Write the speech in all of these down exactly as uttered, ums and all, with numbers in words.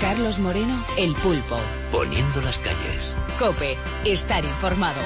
Carlos Moreno, El Pulpo. Poniendo las calles. COPE, estar informado.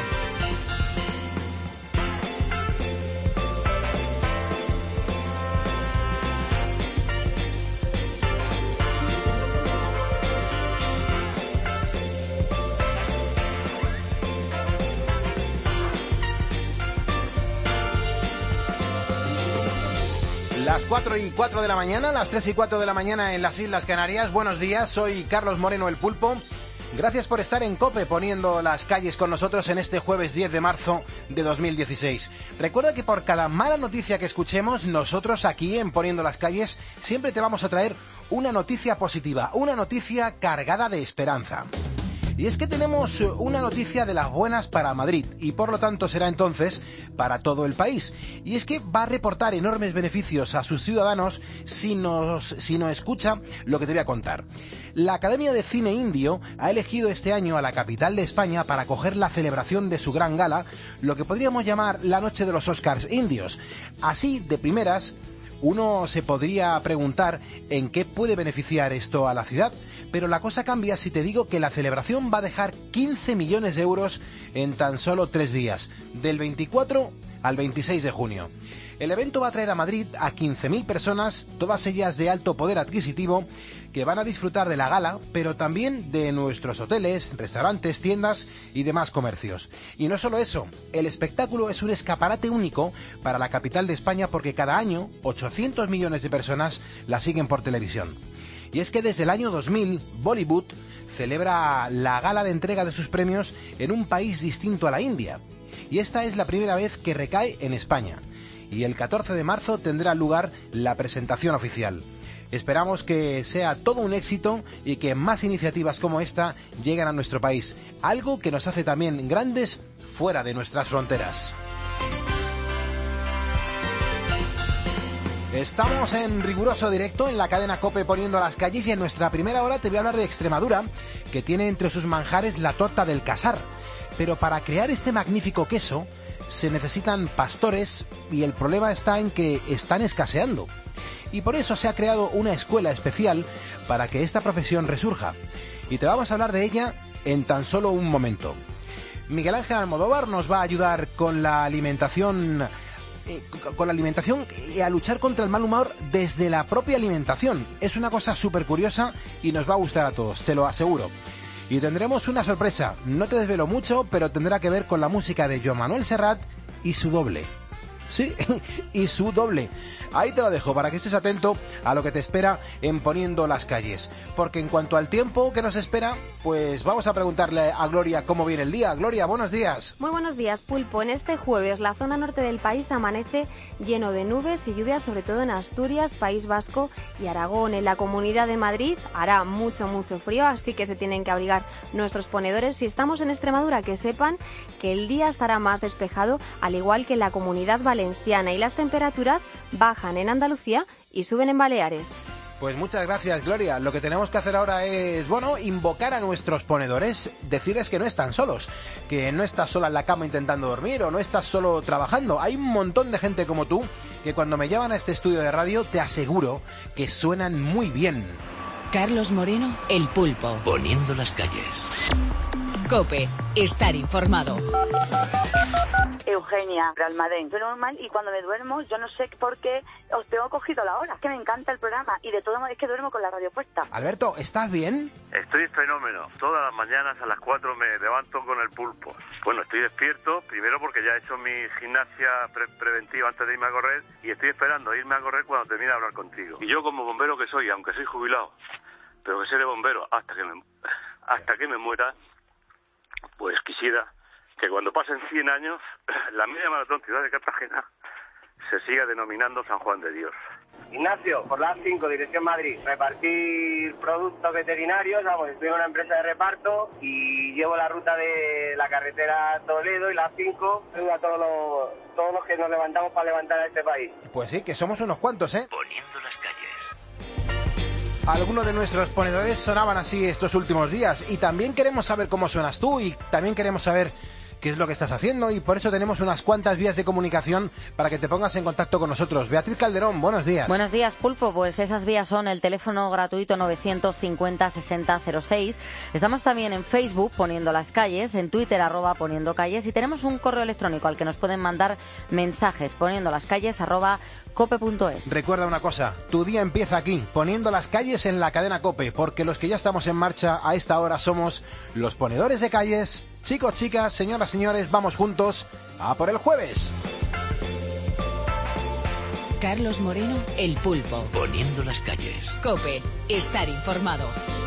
Las cuatro y cuatro de la mañana, las tres y cuatro de la mañana en las Islas Canarias. Buenos días, soy Carlos Moreno, El Pulpo. Gracias por estar en COPE poniendo las calles con nosotros en este jueves diez de marzo de dos mil dieciséis. Recuerda que por cada mala noticia que escuchemos, nosotros aquí en Poniendo las calles siempre te vamos a traer una noticia positiva, una noticia cargada de esperanza. Y es que tenemos una noticia de las buenas para Madrid y por lo tanto será entonces para todo el país. Y es que va a reportar enormes beneficios a sus ciudadanos si nos, si nos escucha lo que te voy a contar. La Academia de Cine Indio ha elegido este año a la capital de España para acoger la celebración de su gran gala, lo que podríamos llamar la noche de los Oscars indios. Así, de primeras, uno se podría preguntar en qué puede beneficiar esto a la ciudad, pero la cosa cambia si te digo que la celebración va a dejar quince millones de euros en tan solo tres días, del veinticuatro al veintiséis de junio. El evento va a traer a Madrid a quince mil personas, todas ellas de alto poder adquisitivo, que van a disfrutar de la gala, pero también de nuestros hoteles, restaurantes, tiendas y demás comercios. Y no solo eso, el espectáculo es un escaparate único para la capital de España porque cada año ochocientos millones de personas la siguen por televisión. Y es que desde el año dos mil, Bollywood celebra la gala de entrega de sus premios en un país distinto a la India. Y esta es la primera vez que recae en España. Y el catorce de marzo tendrá lugar la presentación oficial. Esperamos que sea todo un éxito y que más iniciativas como esta lleguen a nuestro país. Algo que nos hace también grandes fuera de nuestras fronteras. Estamos en riguroso directo en la cadena COPE poniendo las calles y en nuestra primera hora te voy a hablar de Extremadura, que tiene entre sus manjares la torta del casar. Pero para crear este magnífico queso se necesitan pastores y el problema está en que están escaseando. Y por eso se ha creado una escuela especial para que esta profesión resurja. Y te vamos a hablar de ella en tan solo un momento. Miguel Ángel Almodóvar nos va a ayudar con la alimentación... Eh, con la alimentación y a luchar contra el mal humor desde la propia alimentación. Es una cosa súper curiosa y nos va a gustar a todos, te lo aseguro. Y tendremos una sorpresa, no te desvelo mucho, pero tendrá que ver con la música de Joan Manuel Serrat y su doble. Sí, y su doble. Ahí te lo dejo para que estés atento a lo que te espera en Poniendo las calles. Porque en cuanto al tiempo que nos espera, pues vamos a preguntarle a Gloria cómo viene el día. Gloria, buenos días. Muy buenos días, Pulpo. En este jueves la zona norte del país amanece lleno de nubes y lluvias, sobre todo en Asturias, País Vasco y Aragón. En la Comunidad de Madrid hará mucho, mucho frío, así que se tienen que abrigar nuestros ponedores. Si estamos en Extremadura, que sepan que el día estará más despejado, al igual que en la Comunidad Valenciana, y las temperaturas bajan en Andalucía y suben en Baleares. Pues muchas gracias, Gloria. Lo que tenemos que hacer ahora es, bueno, invocar a nuestros ponedores, decirles que no están solos, que no estás sola en la cama intentando dormir o no estás solo trabajando. Hay un montón de gente como tú que cuando me llaman a este estudio de radio te aseguro que suenan muy bien. Carlos Moreno, El Pulpo. Poniendo las calles. COPE, estar informado. Eugenia, de Almadén. Soy normal y cuando me duermo, yo no sé por qué os tengo cogido la hora. Es que me encanta el programa y de todo modo es que duermo con la radio puesta. Alberto, ¿estás bien? Estoy fenómeno. Todas las mañanas a las cuatro me levanto con el pulpo. Bueno, estoy despierto, primero porque ya he hecho mi gimnasia pre preventiva antes de irme a correr y estoy esperando irme a correr cuando termine de hablar contigo. Y yo como bombero que soy, aunque soy jubilado, pero que seré bombero hasta que me, hasta que me muera, pues quisiera que cuando pasen cien años, la media maratón ciudad de Cartagena se siga denominando San Juan de Dios. Ignacio, por la cinco, dirección Madrid. Repartir productos veterinarios, vamos, estoy en una empresa de reparto y llevo la ruta de la carretera Toledo y la cinco, a todos los, todos los que nos levantamos para levantar a este país. Pues sí, que somos unos cuantos, ¿eh? Poniendo las calles. Algunos de nuestros ponedores sonaban así estos últimos días y también queremos saber cómo suenas tú y también queremos saber qué es lo que estás haciendo, y por eso tenemos unas cuantas vías de comunicación para que te pongas en contacto con nosotros. Beatriz Calderón, buenos días. Buenos días, Pulpo. Pues esas vías son el teléfono gratuito novecientos cincuenta sesenta cero seis. Estamos también en Facebook poniendo las calles, en Twitter arroba poniendo calles, y tenemos un correo electrónico al que nos pueden mandar mensajes poniendo las calles arroba cope punto es. Recuerda una cosa, tu día empieza aquí, poniendo las calles en la cadena COPE, porque los que ya estamos en marcha a esta hora somos los ponedores de calles. Chicos, chicas, señoras, señores, vamos juntos a por el jueves. Carlos Moreno, El Pulpo. Poniendo las calles. COPE, estar informado.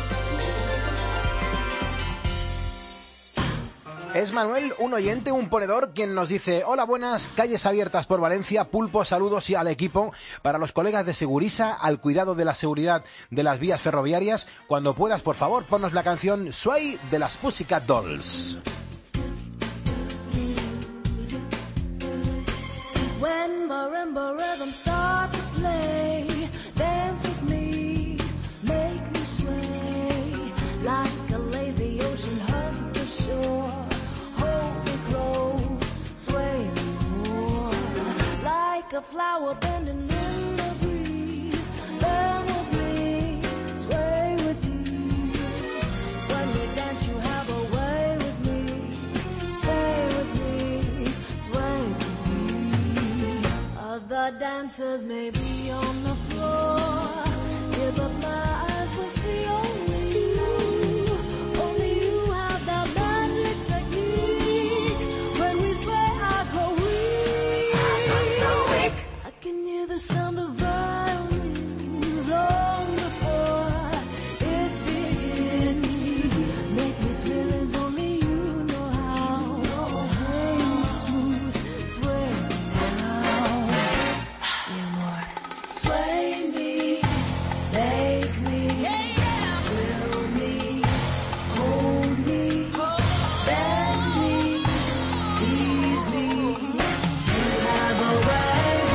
Es Manuel, un oyente, un ponedor, quien nos dice: hola, buenas, calles abiertas por Valencia, Pulpo, saludos y al equipo, para los colegas de Segurisa, al cuidado de la seguridad de las vías ferroviarias. Cuando puedas, por favor, ponnos la canción Sway de las Pussycat Dolls. When marimba rhythm start to play, dance with me, make me sway, like a lazy ocean hugs the shore. A flower bending in the breeze, bend with me, sway with ease. When we dance, you have a way with me, stay with me, sway with me. Other dancers may be on the floor, give up my eyes will see only you. Only you have that magic technique. When we sway, I go weak. I can hear the sound of violins long before it begins. Make me feel as only you know how. Sway me smooth, sway me now. Yeah, more. Sway me, make me, thrill me, hold me, bend me, ease me. You have a way.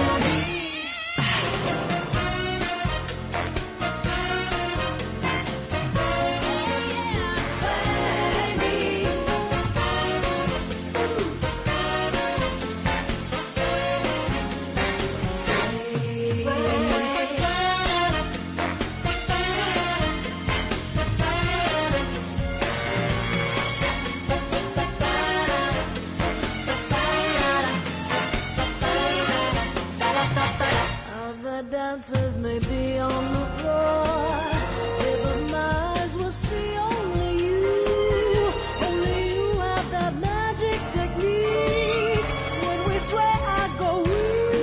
Dancers may be on the floor, but my eyes will see only you. Only you have that magic technique. When we sway, I go weak.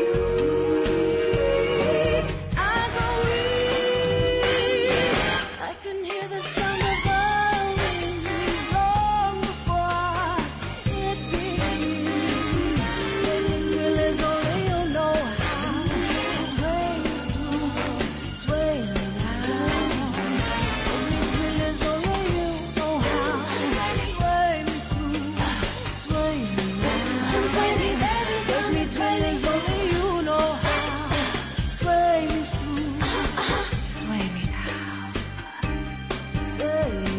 I go weak. I can hear the sound of violins long before it begins. When you feel as only you know how. Sway me smooth, sway me now. Only feel as only you know how. Sway me smooth, sway me now. Sway me, baby, make me sway as only you know how. Sway me smooth, sway me now. Sway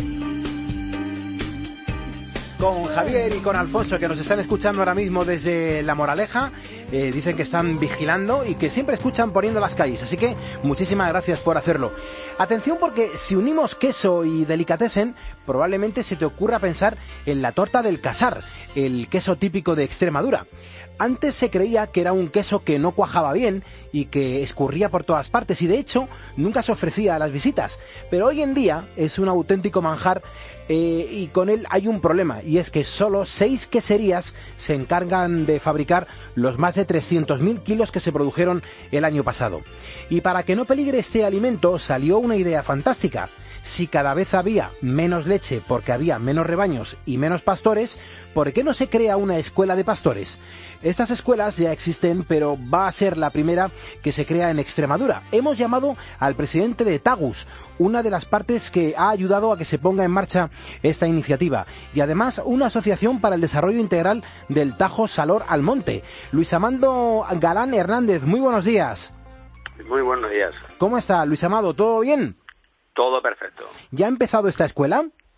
me. Con Javier y con Alfonso, que nos están escuchando ahora mismo desde La Moraleja, eh, dicen que están vigilando y que siempre escuchan poniendo las calles, así que muchísimas gracias por hacerlo. Atención, porque si unimos queso y delicatessen, probablemente se te ocurra pensar en la torta del Casar, el queso típico de Extremadura. Antes se creía que era un queso que no cuajaba bien y que escurría por todas partes, y de hecho nunca se ofrecía a las visitas, pero hoy en día es un auténtico manjar, eh, y con él hay un problema, y es que solo seis queserías se encargan de fabricar los más de trescientos mil kilos que se produjeron el año pasado. Y para que no peligre este alimento salió una idea fantástica. Si cada vez había menos leche porque había menos rebaños y menos pastores, ¿por qué no se crea una escuela de pastores? Estas escuelas ya existen, pero va a ser la primera que se crea en Extremadura. Hemos llamado al presidente de Tagus, una de las partes que ha ayudado a que se ponga en marcha esta iniciativa, y además una asociación para el desarrollo integral del Tajo Salor Almonte. Luis Amando Galán Hernández, muy buenos días. Muy buenos días. ¿Cómo está, Luis Amado? ¿Todo bien? Todo perfecto. ¿Ya ha empezado esta escuela?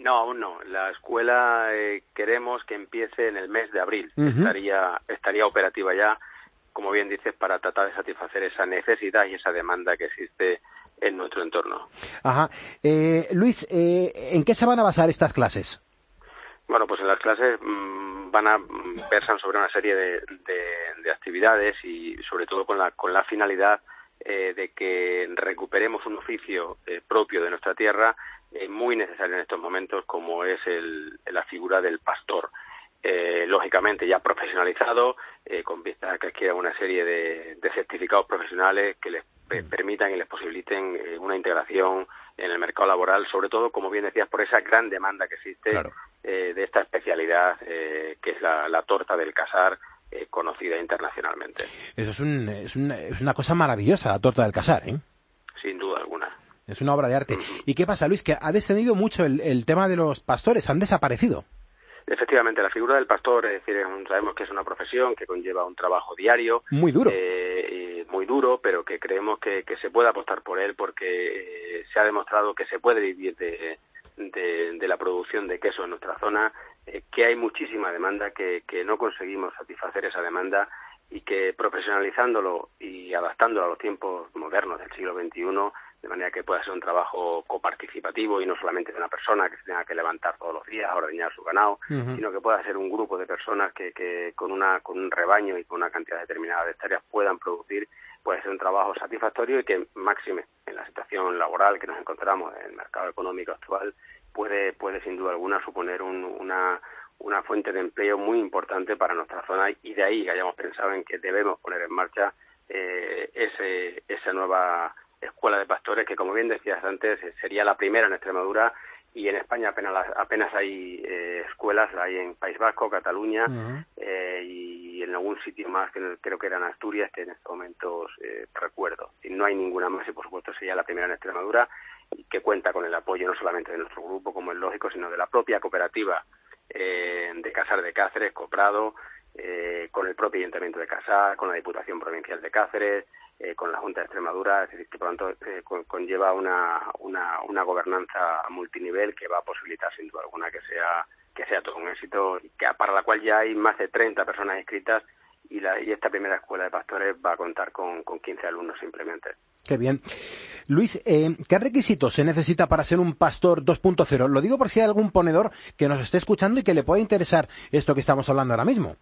No, aún no. La escuela eh, queremos que empiece en el mes de abril. Uh-huh. Estaría estaría operativa ya, como bien dices, para tratar de satisfacer esa necesidad y esa demanda que existe en nuestro entorno. Ajá. Eh, Luis, eh, ¿en qué se van a basar estas clases? Bueno, pues en las clases mmm, van a versan sobre una serie de, de, de actividades y sobre todo con la con la finalidad eh, de que recuperemos un oficio eh, propio de nuestra tierra, eh, muy necesario en estos momentos, como es el, la figura del pastor. Eh, lógicamente ya profesionalizado, eh, con vista a que adquiera una serie de, de certificados profesionales que les eh, permitan y les posibiliten eh, una integración en el mercado laboral, sobre todo, como bien decías, por esa gran demanda que existe claro. eh, de esta especialidad eh, que es la, la torta del casar, eh, conocida internacionalmente. Eso es, un, es, una, es una cosa maravillosa, la torta del casar, ¿eh? Sin duda alguna. Es una obra de arte. Uh-huh. ¿Y qué pasa, Luis? Que ha descendido mucho el, el tema de los pastores, han desaparecido. Efectivamente, la figura del pastor, es decir, sabemos que es una profesión que conlleva un trabajo diario. Muy duro. Eh, muy duro, pero que creemos que, que se puede apostar por él porque eh, se ha demostrado que se puede vivir de, de, de la producción de queso en nuestra zona, eh, que hay muchísima demanda, que, que no conseguimos satisfacer esa demanda y que profesionalizándolo y adaptándolo a los tiempos modernos del siglo veintiuno, de manera que pueda ser un trabajo coparticipativo y no solamente de una persona que se tenga que levantar todos los días a ordeñar su ganado, uh-huh. sino que pueda ser un grupo de personas que, que con una con un rebaño y con una cantidad determinada de hectáreas puedan producir, puede ser un trabajo satisfactorio y que máxime en la situación laboral que nos encontramos en el mercado económico actual puede puede sin duda alguna suponer un, una una fuente de empleo muy importante para nuestra zona y de ahí que hayamos pensado en que debemos poner en marcha eh, ese esa nueva escuela de pastores que, como bien decías antes, sería la primera en Extremadura y en España apenas apenas hay eh, escuelas, la hay en País Vasco, Cataluña uh-huh. eh, y en algún sitio más, que creo que era en Asturias, que en estos momentos eh, recuerdo. Y no hay ninguna más y, por supuesto, sería la primera en Extremadura y que cuenta con el apoyo no solamente de nuestro grupo, como es lógico, sino de la propia cooperativa eh, de Casar de Cáceres, Coprado, eh, con el propio Ayuntamiento de Casar, con la Diputación Provincial de Cáceres, eh, con la Junta de Extremadura, es decir, que por lo tanto eh, con, conlleva una, una, una gobernanza multinivel que va a posibilitar sin duda alguna que sea que sea todo un éxito, y que, para la cual ya hay más de treinta personas inscritas y, la, y esta primera escuela de pastores va a contar con, con quince alumnos simplemente. Qué bien. Luis, eh, ¿qué requisitos se necesita para ser un pastor dos punto cero? Lo digo por si hay algún ponedor que nos esté escuchando y que le pueda interesar esto que estamos hablando ahora mismo.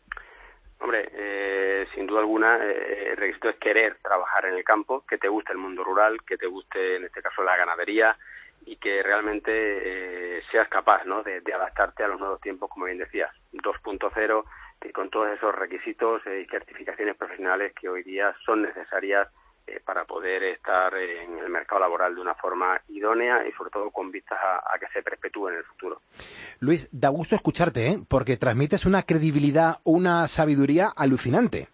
Hombre, eh, sin duda alguna, eh, el requisito es querer trabajar en el campo, que te guste el mundo rural, que te guste, en este caso, la ganadería y que realmente eh, seas capaz, ¿no?, de, de adaptarte a los nuevos tiempos, como bien decías, dos punto cero, y con todos esos requisitos eh, y certificaciones profesionales que hoy día son necesarias eh, para poder estar en el mercado laboral de una forma idónea y sobre todo con vistas a, a que se perpetúe en el futuro. Luis, da gusto escucharte, ¿eh?, porque transmites una credibilidad, una sabiduría alucinante.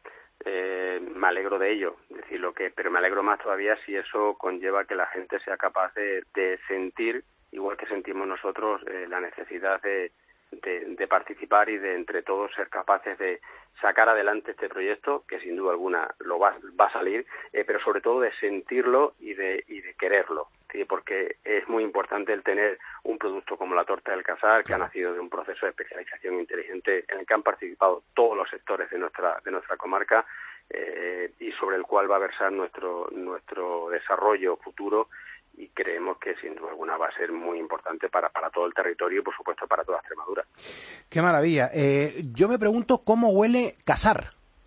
Eh, me alegro de ello, decirlo que, pero me alegro más todavía si eso conlleva que la gente sea capaz de, de sentir, igual que sentimos nosotros, eh, la necesidad de, de, de participar y de entre todos ser capaces de sacar adelante este proyecto, que sin duda alguna lo va, va a salir, eh, pero sobre todo de sentirlo y de, y de quererlo, ¿sí?, porque es muy importante el tener un producto como la torta del casar, que ha nacido de un proceso de especialización inteligente en el que han participado todos los sectores de nuestra de nuestra comarca eh, y sobre el cual va a versar nuestro nuestro desarrollo futuro, y creemos que sin duda alguna va a ser muy importante para, para todo el territorio y por supuesto para toda Extremadura. ¡Qué maravilla! Eh, yo me pregunto cómo huele Casar.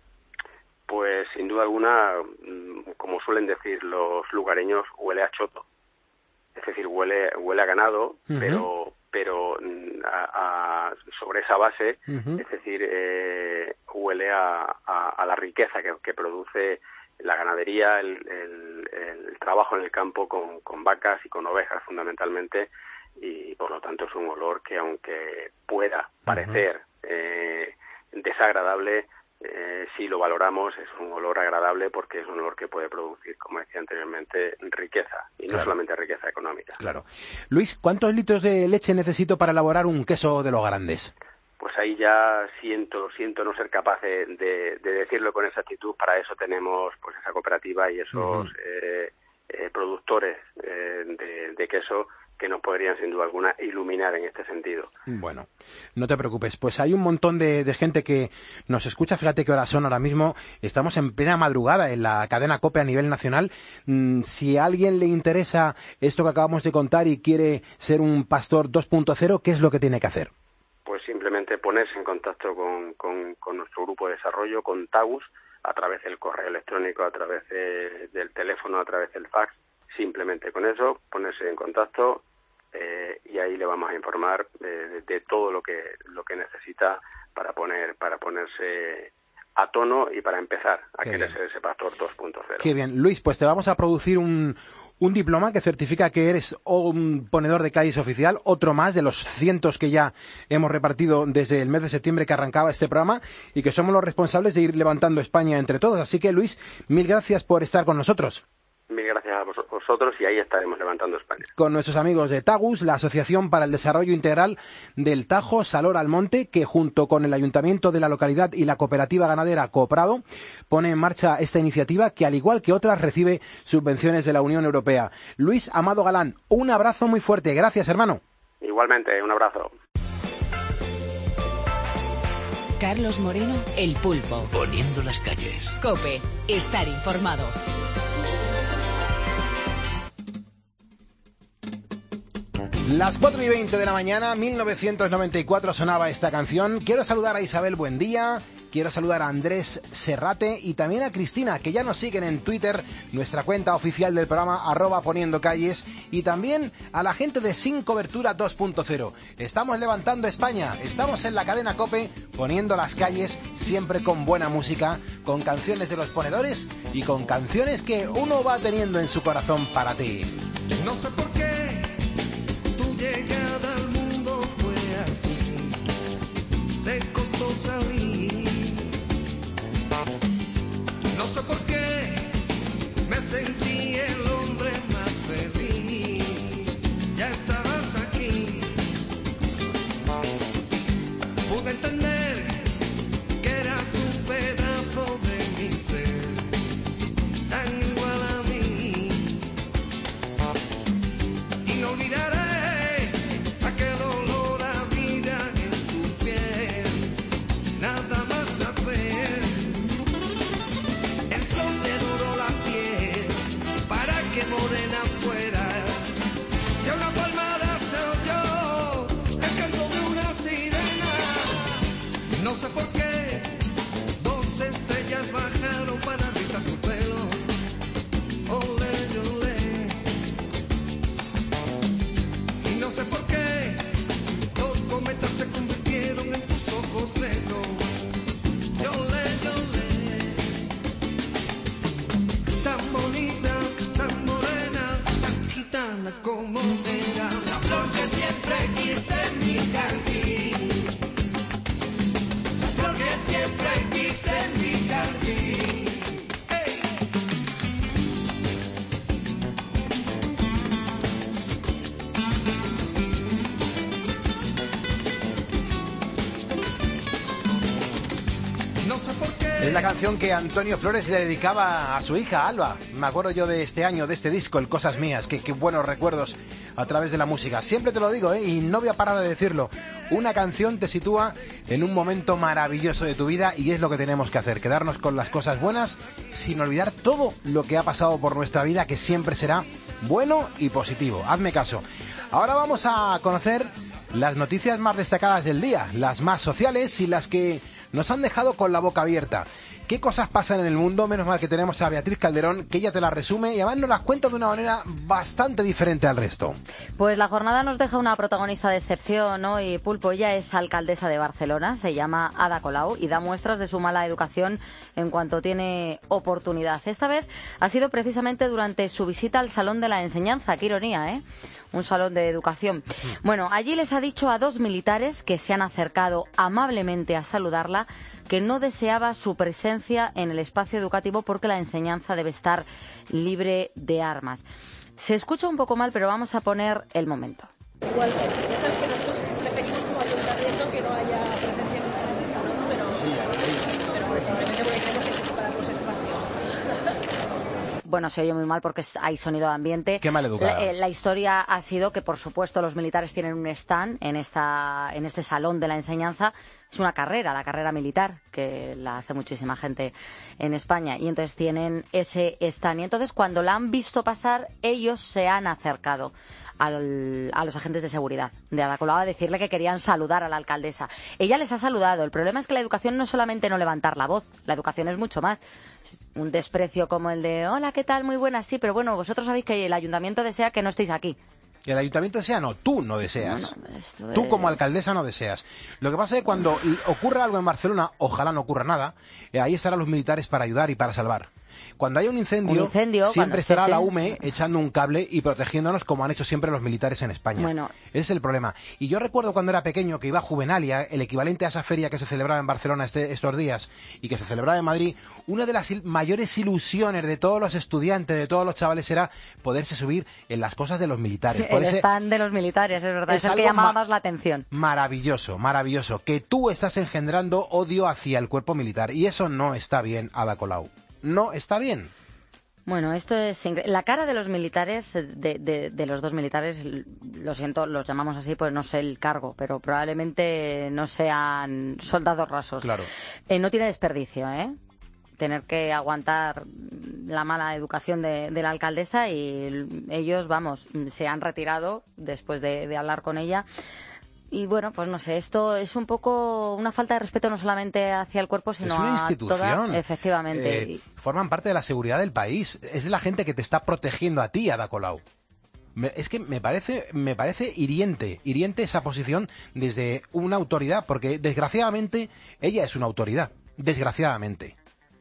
Pues sin duda alguna, como suelen decir los lugareños, huele a choto. Es decir, huele huele a ganado, uh-huh. pero pero a, a, sobre esa base, uh-huh. es decir, eh, huele a, a, a la riqueza que, que produce la ganadería, el, el, el trabajo en el campo con, con vacas y con ovejas fundamentalmente, y por lo tanto es un olor que, aunque pueda parecer uh-huh. eh, desagradable, eh, si lo valoramos es un olor agradable porque es un olor que puede producir, como decía anteriormente, riqueza, y no claro. solamente riqueza económica. Claro. Luis, ¿cuántos litros de leche necesito para elaborar un queso de los grandes? Pues ahí ya siento siento no ser capaz de, de, de decirlo con exactitud. Para eso tenemos pues esa cooperativa y esos uh-huh. eh, eh, productores eh, de, de queso que nos podrían sin duda alguna iluminar en este sentido. Bueno, no te preocupes, pues hay un montón de, de gente que nos escucha. Fíjate qué horas son ahora mismo, estamos en plena madrugada en la cadena COPE a nivel nacional. Mm, si a alguien le interesa esto que acabamos de contar y quiere ser un pastor dos punto cero, ¿qué es lo que tiene que hacer? Pues simplemente ponerse en contacto con, con, con nuestro grupo de desarrollo, con Tagus, a través del correo electrónico, a través de, del teléfono, a través del fax. Simplemente con eso, ponerse en contacto eh, y ahí le vamos a informar de, de, de todo lo que lo que necesita para poner para ponerse a tono y para empezar a Qué querer bien. ser ese pastor dos punto cero. Qué bien. Luis, pues te vamos a producir un, un diploma que certifica que eres un ponedor de calles oficial, otro más de los cientos que ya hemos repartido desde el mes de septiembre que arrancaba este programa y que somos los responsables de ir levantando España entre todos. Así que, Luis, mil gracias por estar con nosotros. Mil gracias a vos- vosotros y ahí estaremos levantando España. Con nuestros amigos de Tagus, la Asociación para el Desarrollo Integral del Tajo Salor Almonte, que junto con el Ayuntamiento de la localidad y la Cooperativa Ganadera Cooprado pone en marcha esta iniciativa que, al igual que otras, recibe subvenciones de la Unión Europea. Luis Amado Galán, un abrazo muy fuerte. Gracias, hermano. Igualmente, un abrazo. Carlos Moreno, El Pulpo. Poniendo las calles. COPE. Estar informado. Las cuatro y veinte de la mañana, mil novecientos noventa y cuatro sonaba esta canción. Quiero saludar a Isabel Buendía, quiero saludar a Andrés Serrate y también a Cristina, que ya nos siguen en Twitter, nuestra cuenta oficial del programa, arroba poniendo calles, y también a la gente de Sin Cobertura dos punto cero. Estamos levantando España, estamos en la cadena COPE, poniendo las calles, siempre con buena música, con canciones de los ponedores y con canciones que uno va teniendo en su corazón para ti. No sé por qué tu llegada al mundo fue así, te costó salir. No sé por qué me sentí el hombre más feliz. Ya estabas aquí. Pude entender que eras un pedazo de mi ser, tan igual a mí. Y no olvidaré aquel olor a vida en tu piel, nada más nacer. El sol te doró la piel para que morena fuera. Y a una palmada se oyó el canto de una sirena. No sé por qué dos estrellas bajaron para rizar tu pelo. Olé, olé. Y no sé por qué dos cometas se convirtieron en tus ojos negros. Yolé, yolé. Tan bonita, tan morena, tan gitana como era. La flor que siempre quise en mi jardín. La flor que siempre quise en mi jardín. Hey. No sé por qué. Es la canción que Antonio Flores le dedicaba a su hija Alba. Me acuerdo yo de este año, de este disco, el Cosas Mías. Qué, qué buenos recuerdos a través de la música. Siempre te lo digo, ¿eh? Y no voy a parar de decirlo. Una canción te sitúa en un momento maravilloso de tu vida y es lo que tenemos que hacer. Quedarnos con las cosas buenas sin olvidar todo lo que ha pasado por nuestra vida, que siempre será bueno y positivo. Hazme caso. Ahora vamos a conocer las noticias más destacadas del día, las más sociales y las que nos han dejado con la boca abierta. ¿Qué cosas pasan en el mundo? Menos mal que tenemos a Beatriz Calderón, que ella te las resume y además nos las cuenta de una manera bastante diferente al resto. Pues la jornada nos deja una protagonista de excepción, ¿no? Y Pulpo, ella es alcaldesa de Barcelona, se llama Ada Colau y da muestras de su mala educación en cuanto tiene oportunidad. Esta vez ha sido precisamente durante su visita al Salón de la Enseñanza. Qué ironía, ¿eh? Un salón de educación. Bueno, allí les ha dicho a dos militares que se han acercado amablemente a saludarla que no deseaba su presencia en el espacio educativo porque la enseñanza debe estar libre de armas. Se escucha un poco mal, pero vamos a poner el momento. Igualmente, ya sabes que nosotros preferimos como ayuntamiento que no haya presencia militar en el salón, pero, pero simplemente porque creemos que hay que separar los espacios. bueno, se oye muy mal porque es- hay sonido de ambiente. Qué maleducada. La, eh, la historia ha sido que, por supuesto, los militares tienen un stand en, esta, en este salón de la enseñanza. Es una carrera, la carrera militar, que la hace muchísima gente en España. Y entonces tienen ese stand. Y entonces, cuando la han visto pasar, ellos se han acercado al- a los agentes de seguridad de Ada Colau a decirle que querían saludar a la alcaldesa. Ella les ha saludado. El problema es que la educación no es solamente no levantar la voz, la educación es mucho más. Un desprecio como el de, hola, ¿qué tal? Muy buenas, sí, pero bueno, vosotros sabéis que el ayuntamiento desea que no estéis aquí. Y el ayuntamiento desea, no, tú no deseas. Bueno, esto Tú es- como alcaldesa no deseas. Lo que pasa es que cuando l- ocurra algo en Barcelona, ojalá no ocurra nada, eh, ahí estarán los militares para ayudar y para salvar. Cuando haya un incendio, Un incendio, cuando siempre esté- estará la sí. U M E echando un cable y protegiéndonos como han hecho siempre los militares en España. Bueno. Ese es el problema. Y yo recuerdo cuando era pequeño que iba a Juvenalia, el equivalente a esa feria que se celebraba en Barcelona este- estos días y que se celebraba en Madrid, una de las il- mayores ilusiones de todos los estudiantes, de todos los chavales, era poderse subir en las cosas de los militares. El Poderse- stand de los militares, es verdad, Es es, el que algo llamaba ma- más la atención. Maravilloso, maravilloso. Que tú estás engendrando odio hacia el cuerpo militar. Y eso no está bien, Ada Colau. No está bien. Bueno, esto es incre- la cara de los militares, de, de, de los dos militares, lo siento, los llamamos así, pues no sé el cargo, pero probablemente no sean soldados rasos. Claro. Eh, no tiene desperdicio, ¿eh? Tener que aguantar la mala educación de, de la alcaldesa y ellos, vamos, se han retirado después de, de hablar con ella. Y bueno, pues no sé, esto es un poco una falta de respeto no solamente hacia el cuerpo, sino es una a institución. toda... Efectivamente. Eh, forman parte de la seguridad del país. Es la gente que te está protegiendo a ti, Ada Colau. Me- Es que me parece, me parece hiriente, hiriente esa posición desde una autoridad, porque desgraciadamente ella es una autoridad, desgraciadamente.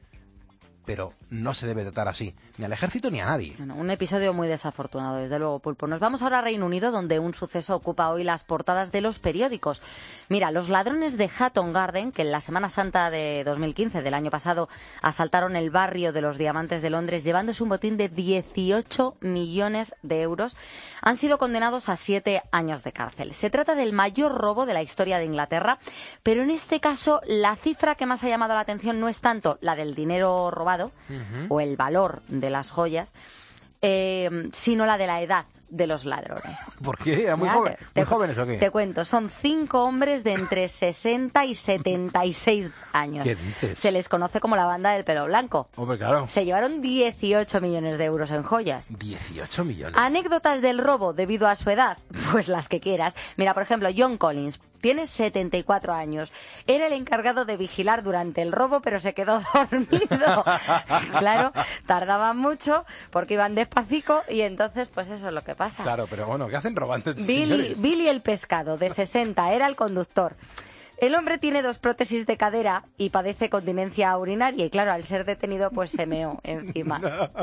Pero no se debe tratar así, ni al ejército ni a nadie. Bueno, un episodio muy desafortunado, desde luego, Pulpo. Nos vamos ahora a Reino Unido, donde un suceso ocupa hoy las portadas de los periódicos. Mira, los ladrones de Hatton Garden, que en la Semana Santa de dos mil quince, del año pasado, asaltaron el barrio de los Diamantes de Londres, llevándose un botín de dieciocho millones de euros, han sido condenados a siete años de cárcel. Se trata del mayor robo de la historia de Inglaterra, pero en este caso la cifra que más ha llamado la atención no es tanto la del dinero robado, o el valor de las joyas, eh, sino la de la edad de los ladrones. ¿Por qué? ¿Eran muy, Mira, joven- te- muy te- jóvenes o qué? Te cuento, son cinco hombres de entre sesenta y setenta y seis años. ¿Qué dices? Se les conoce como la banda del pelo blanco. Hombre, claro. Se llevaron dieciocho millones de euros en joyas. dieciocho millones. Anécdotas del robo debido a su edad, pues las que quieras. Mira, por ejemplo, John Collins tiene setenta y cuatro años. Era el encargado de vigilar durante el robo, pero se quedó dormido. Claro, tardaban mucho porque iban despacito y entonces, pues eso es lo que pasa. Claro, pero bueno, ¿qué hacen robando estos Billy, señores? Billy el pescado, de sesenta, era el conductor. El hombre tiene dos prótesis de cadera y padece continencia urinaria y claro, al ser detenido pues se meó encima.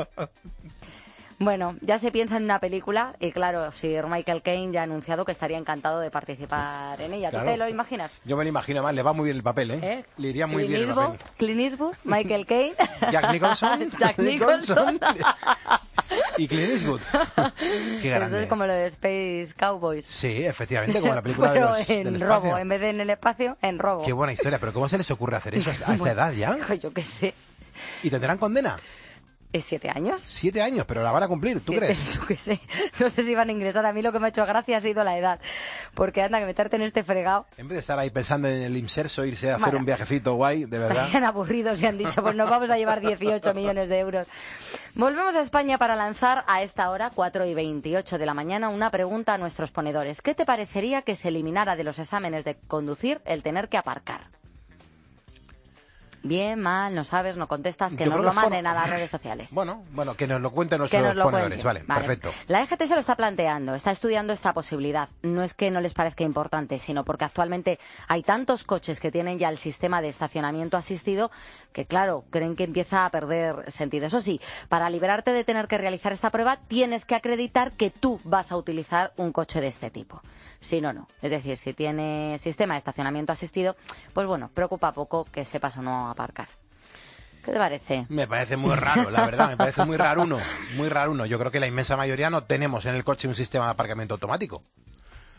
Bueno, ya se piensa en una película y claro, Sir Michael Caine ya ha anunciado que estaría encantado de participar en ella. Claro. ¿Tú te lo imaginas? Yo me lo imagino más, le va muy bien el papel, ¿eh? ¿Eh? Le iría muy Clint bien el Eastwood, papel. Clint Eastwood, Michael Caine, Jack Nicholson. Jack Nicholson. Y Clint Eastwood. Qué Esto grande. es como lo de Space Cowboys. Sí, efectivamente, como la película de Pero los, en del robo, espacio. en vez de en el espacio, en robo. Qué buena historia, pero ¿cómo se les ocurre hacer eso a esta- a esta edad ya? Yo qué sé. ¿Y tendrán condena? ¿Es siete años? Siete años, pero la van a cumplir, ¿tú Siete, crees? Yo qué sé. No sé si van a ingresar. A mí lo que me ha hecho gracia ha sido la edad. Porque anda, que meterte en este fregado. En vez de estar ahí pensando en el inserso, irse a hacer Bueno. un viajecito guay, de verdad. Estarían aburridos y han dicho, pues nos vamos a llevar dieciocho millones de euros. Volvemos a España para lanzar a esta hora, cuatro y veintiocho de la mañana, una pregunta a nuestros ponedores. ¿Qué te parecería que se eliminara de los exámenes de conducir el tener que aparcar? Bien, mal, no sabes, no contestas, que Yo nos creo lo que for- manden a las redes sociales. Bueno, bueno, que nos lo cuenten Que nuestros nos lo ponedores. cuenten. Vale, perfecto. La E G T se lo está planteando, está estudiando esta posibilidad. No es que no les parezca importante, sino porque actualmente hay tantos coches que tienen ya el sistema de estacionamiento asistido que, claro, creen que empieza a perder sentido. Eso sí, para liberarte de tener que realizar esta prueba, tienes que acreditar que tú vas a utilizar un coche de este tipo. Si no, no. Es decir, si tiene sistema de estacionamiento asistido, pues bueno, preocupa poco que sepas o no aparcar. ¿Qué te parece? Me parece muy raro, la verdad, me parece muy raruno, muy raruno. Yo creo que la inmensa mayoría no tenemos en el coche un sistema de aparcamiento automático.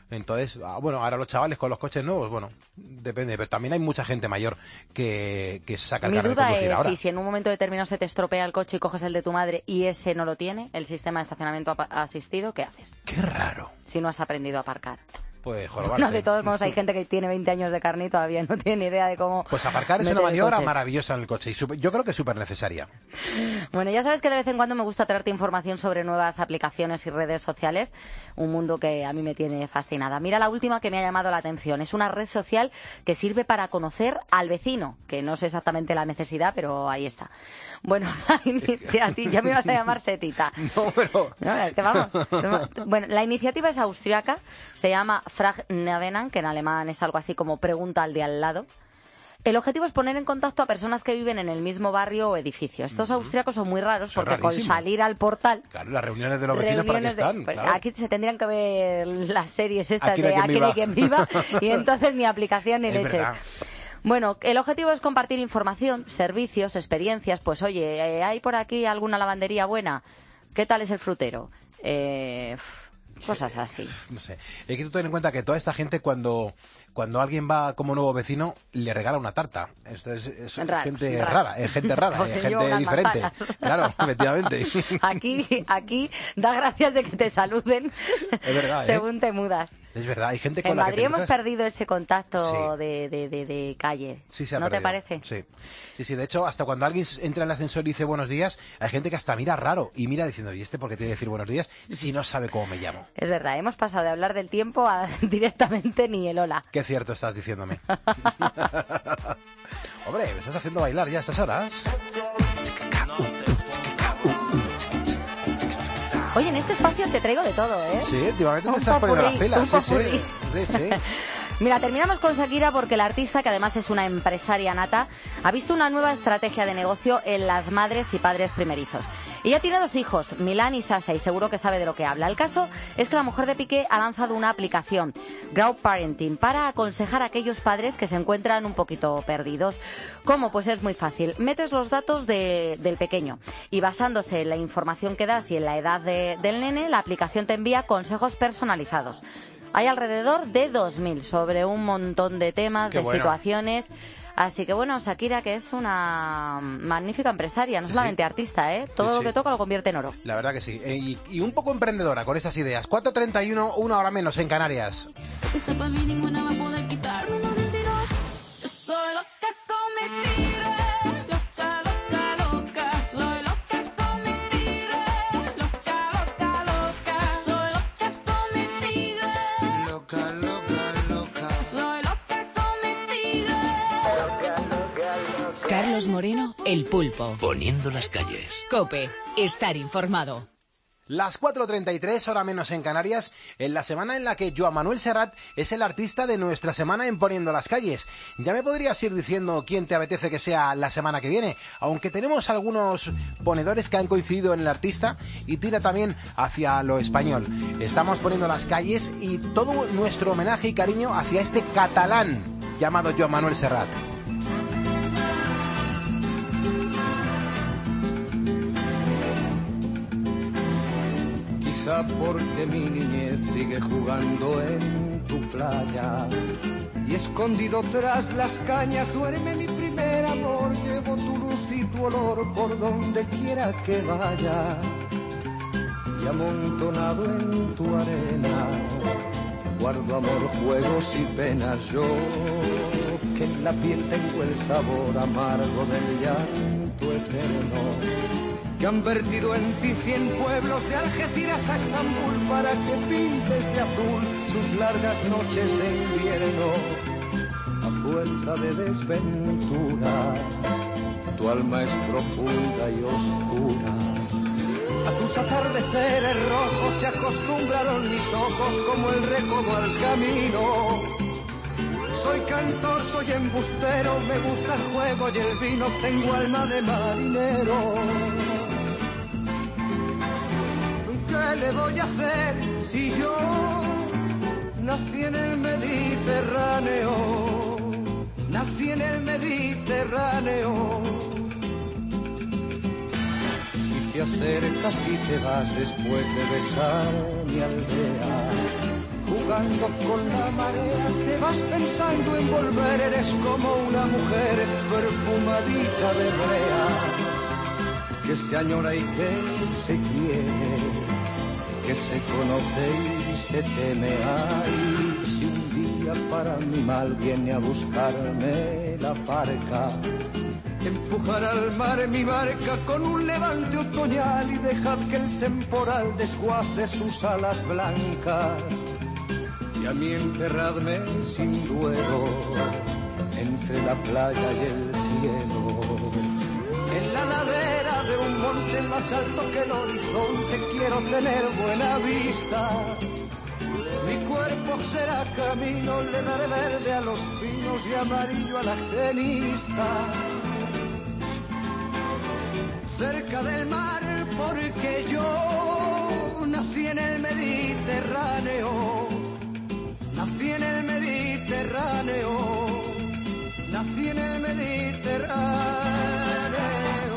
Entonces, ah, bueno, ahora los chavales con los coches nuevos, bueno, depende, pero también hay mucha gente mayor que, que saca el Mi carnet de duda conducir es ahora. si, si en un momento determinado se te estropea el coche y coges el de tu madre y ese no lo tiene, el sistema de estacionamiento apa- asistido, ¿qué haces? Qué raro. Si no has aprendido a aparcar. Pues jorobarse. No, de todos modos hay gente que tiene veinte años de carnet y todavía no tiene ni idea de cómo... Pues aparcar es meter una el maniobra coche. maravillosa en el coche y super- yo creo que es súper necesaria. Bueno, ya sabes que de vez en cuando me gusta traerte información sobre nuevas aplicaciones y redes sociales, un mundo que a mí me tiene fascinada. Mira la última que me ha llamado la atención. Es una red social que sirve para conocer al vecino, que no sé exactamente la necesidad, pero ahí está. Bueno, la iniciativa... Ya me vas a llamar Setita. No, pero... No, es que vamos. Bueno, la iniciativa es austriaca, se llama Frag Nebenan, que en alemán es algo así como pregunta al de al lado. El objetivo es poner en contacto a personas que viven en el mismo barrio o edificio. Estos uh-huh. austriacos son muy raros Son porque rarísimos. con salir al portal... Claro, las reuniones de los vecinos para qué reuniones de- están. pues, claro. Aquí se tendrían que ver las series estas Aquí no hay de quien Aquí no hay viva. quien viva y entonces ni aplicación ni Es leches. verdad. Bueno, el objetivo es compartir información, servicios, experiencias. Pues oye, eh, ¿hay por aquí alguna lavandería buena? ¿Qué tal es el frutero? Eh, cosas así. No sé. Hay que tú ten en cuenta que toda esta gente cuando cuando alguien va como nuevo vecino le regala una tarta. Esto es, es Raros, gente raros. rara, es gente rara, Porque es lleva gente unas diferente. manzanas. Claro, efectivamente. Aquí, aquí da gracias de que te saluden Es verdad, ¿eh? según te mudas. Es verdad, hay gente con En la que Madrid te hemos cruzas. perdido ese contacto Sí. de, de, de, de calle. Sí, se ha ¿No te perdido. parece? Sí. sí, sí. De hecho, hasta cuando alguien entra en el ascensor y dice buenos días, hay gente que hasta mira raro y mira diciendo, ¿y este por qué tiene que decir buenos días si no sabe cómo me llamo? Es verdad, hemos pasado de hablar del tiempo a directamente ni el hola. Qué cierto estás diciéndome. Hombre, me estás haciendo bailar ya a estas horas. Oye, en este espacio te traigo de todo, ¿eh? Sí, últimamente me Un estás poniendo las popurrí, pilas. un Sí, sí. popurrí. Sí, sí. Mira, terminamos con Shakira porque la artista, que además es una empresaria nata, ha visto una nueva estrategia de negocio en las madres y padres primerizos. Ella tiene dos hijos, Milán y Sasha, y seguro que sabe de lo que habla. El caso es que la mujer de Piqué ha lanzado una aplicación, Grow Parenting, para aconsejar a aquellos padres que se encuentran un poquito perdidos. ¿Cómo? Pues es muy fácil. Metes los datos de- del pequeño y basándose en la información que das y en la edad de- del nene, la aplicación te envía consejos personalizados. Hay alrededor de dos mil sobre un montón de temas, Qué de bueno. situaciones. Así que bueno, Shakira, que es una magnífica empresaria, no Sí, solamente sí. artista, ¿eh? Todo Sí, lo sí. que toca lo convierte en oro. La verdad que sí. Eh, Y, y un poco emprendedora con esas ideas. cuatro treinta y uno, una hora menos en Canarias. Esta pa' mí ninguna va a poder quitarme una mentira. Yo soy loca con mentiras, loca, loca, loca. Soy loca con mentiras, loca, loca, loca. Soy loca con mentiras, Loca, loca, loca. soy loca con mentiras. Carlos Moreno, El Pulpo. Poniendo las calles. Cope, estar informado. Las cuatro treinta y tres, hora menos en Canarias, en la semana en la que Joan Manuel Serrat es el artista de nuestra semana en Poniendo las Calles. Ya me podrías ir diciendo quién te apetece que sea la semana que viene, aunque tenemos algunos ponedores que han coincidido en el artista y tira también hacia lo español. Estamos poniendo las calles y todo nuestro homenaje y cariño hacia este catalán llamado Joan Manuel Serrat. Quizá porque mi niñez sigue jugando en tu playa y escondido tras las cañas duerme mi primer amor. Llevo tu luz y tu olor por donde quiera que vaya y amontonado en tu arena guardo amor, juegos y penas. Yo que en la piel tengo el sabor amargo del llanto eterno que han vertido en ti cien pueblos de Algeciras a Estambul para que pintes de azul sus largas noches de invierno. A fuerza de desventuras, tu alma es profunda y oscura. A tus atardeceres rojos se acostumbraron mis ojos como el recodo al camino. Soy cantor, soy embustero, me gusta el juego y el vino, tengo alma de marinero. ¿Qué le voy a hacer si yo nací en el Mediterráneo? Nací en el Mediterráneo. Y te acercas y te vas después de besar mi aldea. jugando con la marea, te vas pensando en volver, eres como una mujer perfumadita de brea, que se añora y que se quiere, que se conoce y se teme. Ay, si un día para mi mal viene a buscarme la barca, empujar al mar mi barca con un levante otoñal y dejad que el temporal desguace sus alas blancas, y a mí enterradme sin duelo entre la playa y el cielo. En la ladera de un monte más alto que el horizonte quiero tener buena vista. Mi cuerpo será camino, le daré verde a los pinos y amarillo a la genista. Cerca del mar porque yo nací en el Mediterráneo, nací en el Mediterráneo, nací en el Mediterráneo.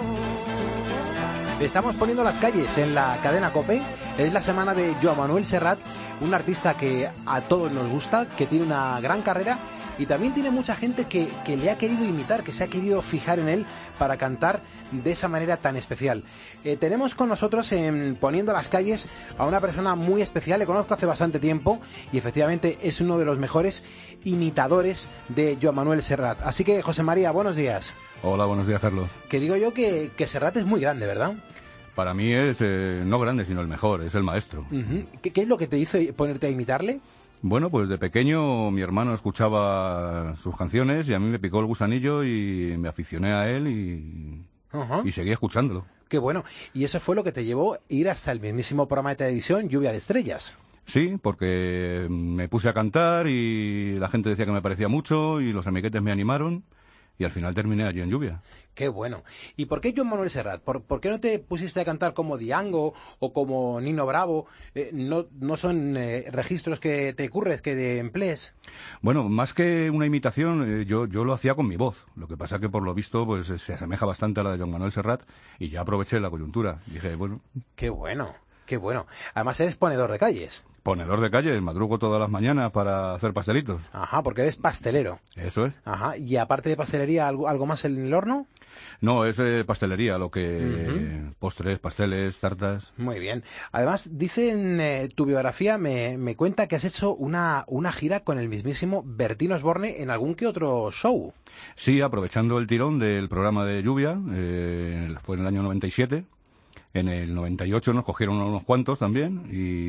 Estamos poniendo las calles en la cadena COPE. Es la semana de Joan Manuel Serrat, un artista que a todos nos gusta, que tiene una gran carrera y también tiene mucha gente que, que le ha querido imitar, que se ha querido fijar en él para cantar de esa manera tan especial. Eh, tenemos con nosotros en Poniendo las Calles a una persona muy especial, le conozco hace bastante tiempo y efectivamente es uno de los mejores imitadores de Joan Manuel Serrat. Así que, José María, buenos días. Hola, buenos días, Carlos. Que digo yo que, que Serrat es muy grande, ¿verdad? Para mí es eh, no grande, sino el mejor, es el maestro. Uh-huh. ¿Qué, ¿Qué es lo que te hizo ponerte a imitarle? Bueno, pues de pequeño mi hermano escuchaba sus canciones y a mí me picó el gusanillo y me aficioné a él y, uh-huh. y seguí escuchándolo. Qué bueno. Y eso fue lo que te llevó a ir hasta el mismísimo programa de televisión Lluvia de Estrellas. Sí, porque me puse a cantar y la gente decía que me parecía mucho y los amiguetes me animaron. Y al final terminé allí en Lluvia. Qué bueno. ¿Y por qué Joan Manuel Serrat? ¿Por, ¿Por qué no te pusiste a cantar como Diango o como Nino Bravo? Eh, no, no son eh, registros que te ocurres, que te emplees. Bueno, más que una imitación, eh, yo, yo lo hacía con mi voz. Lo que pasa que por lo visto pues se asemeja bastante a la de Joan Manuel Serrat y ya aproveché la coyuntura. Dije, bueno... Qué bueno, qué bueno. Además eres ponedor de calles. Ponedor de calles, madrugo todas las mañanas para hacer pastelitos. Ajá, porque eres pastelero. Eso es. Ajá, y aparte de pastelería, ¿algo, algo más en el horno? No, es eh, pastelería, lo que... Uh-huh. Postres, pasteles, tartas... Muy bien. Además, dice en eh, tu biografía, me, me cuenta que has hecho una, una gira con el mismísimo Bertín Osborne en algún que otro show. Sí, aprovechando el tirón del programa de Lluvia, eh, fue en el año noventa y siete... En el noventa y ocho nos cogieron unos cuantos también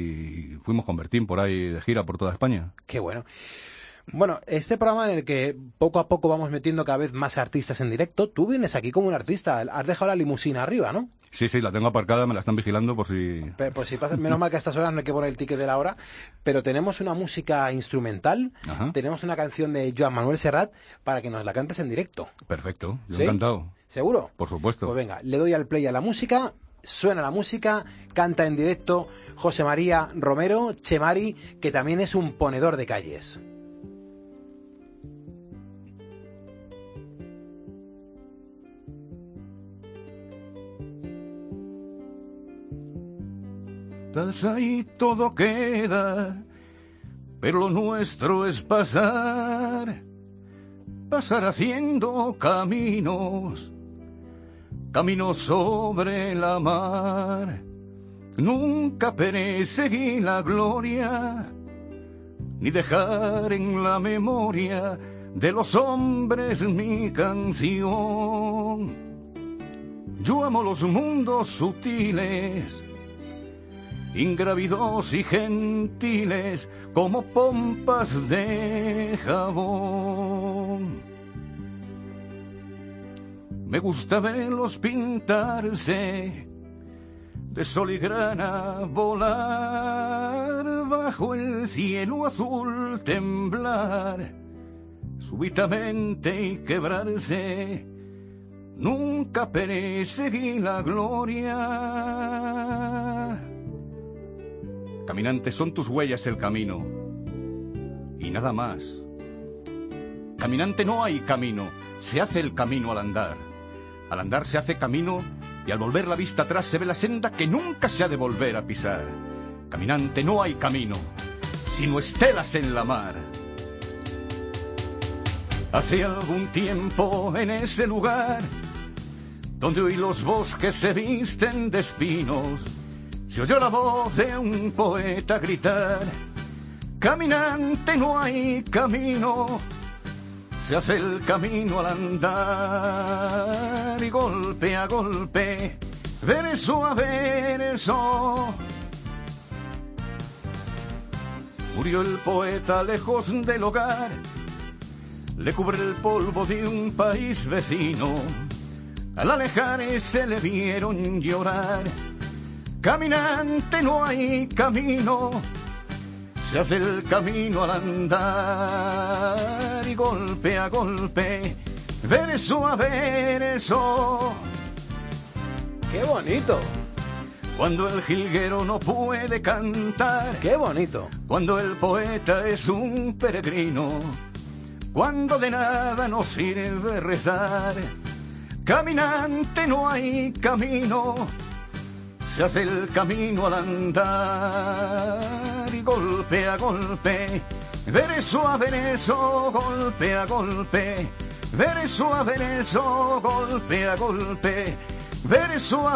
y fuimos con Bertín por ahí de gira por toda España. Qué bueno. Bueno, este programa en el que poco a poco vamos metiendo cada vez más artistas en directo, tú vienes aquí como un artista, has dejado la limusina arriba, ¿no? Sí, sí, la tengo aparcada, me la están vigilando por si... Pero, por si pasa, menos mal que a estas horas no hay que poner el ticket de la hora, pero tenemos una música instrumental, Ajá. tenemos una canción de Joan Manuel Serrat para que nos la cantes en directo. Perfecto, yo ¿Sí? encantado. ¿Seguro? Por supuesto. Pues venga, le doy al play a la música... Suena la música, canta en directo José María Romero, Chemari, que también es un ponedor de calles. Ahí todo queda, pero lo nuestro es pasar, pasar haciendo caminos. Camino sobre la mar, nunca perseguí la gloria, ni dejar en la memoria de los hombres mi canción. Yo amo los mundos sutiles, ingrávidos y gentiles, como pompas de jabón. Me gusta verlos pintarse de sol y grana, volar bajo el cielo azul, temblar súbitamente y quebrarse. Nunca perseguí la gloria. Caminante, son tus huellas el camino y nada más. Caminante, no hay camino, se hace el camino al andar. Al andar se hace camino y al volver la vista atrás se ve la senda que nunca se ha de volver a pisar. Caminante, no hay camino, sino estelas en la mar. Hace algún tiempo en ese lugar, donde hoy los bosques se visten de espinos, se oyó la voz de un poeta gritar: caminante, no hay camino, se hace el camino al andar, y golpe a golpe, verso a verso, murió el poeta lejos del hogar, le cubre el polvo de un país vecino, al alejar se le vieron llorar. Caminante, no hay camino, se hace el camino al andar, y golpe a golpe, verso a verso. ¡Qué bonito! Cuando el jilguero no puede cantar, ¡qué bonito! Cuando el poeta es un peregrino, cuando de nada nos sirve rezar. Caminante, no hay camino, se hace el camino al andar, y golpe a golpe, verso a verso, golpe a golpe, verso a verso, golpe a golpe, verso a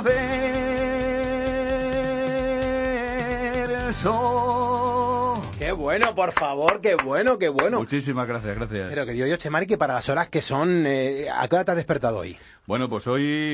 verso. ¡Qué bueno, por favor! ¡Qué bueno, qué bueno! Muchísimas gracias, gracias. Pero que digo yo, Chemari, que para las horas que son... Eh, ¿a qué hora te has despertado hoy? Bueno, pues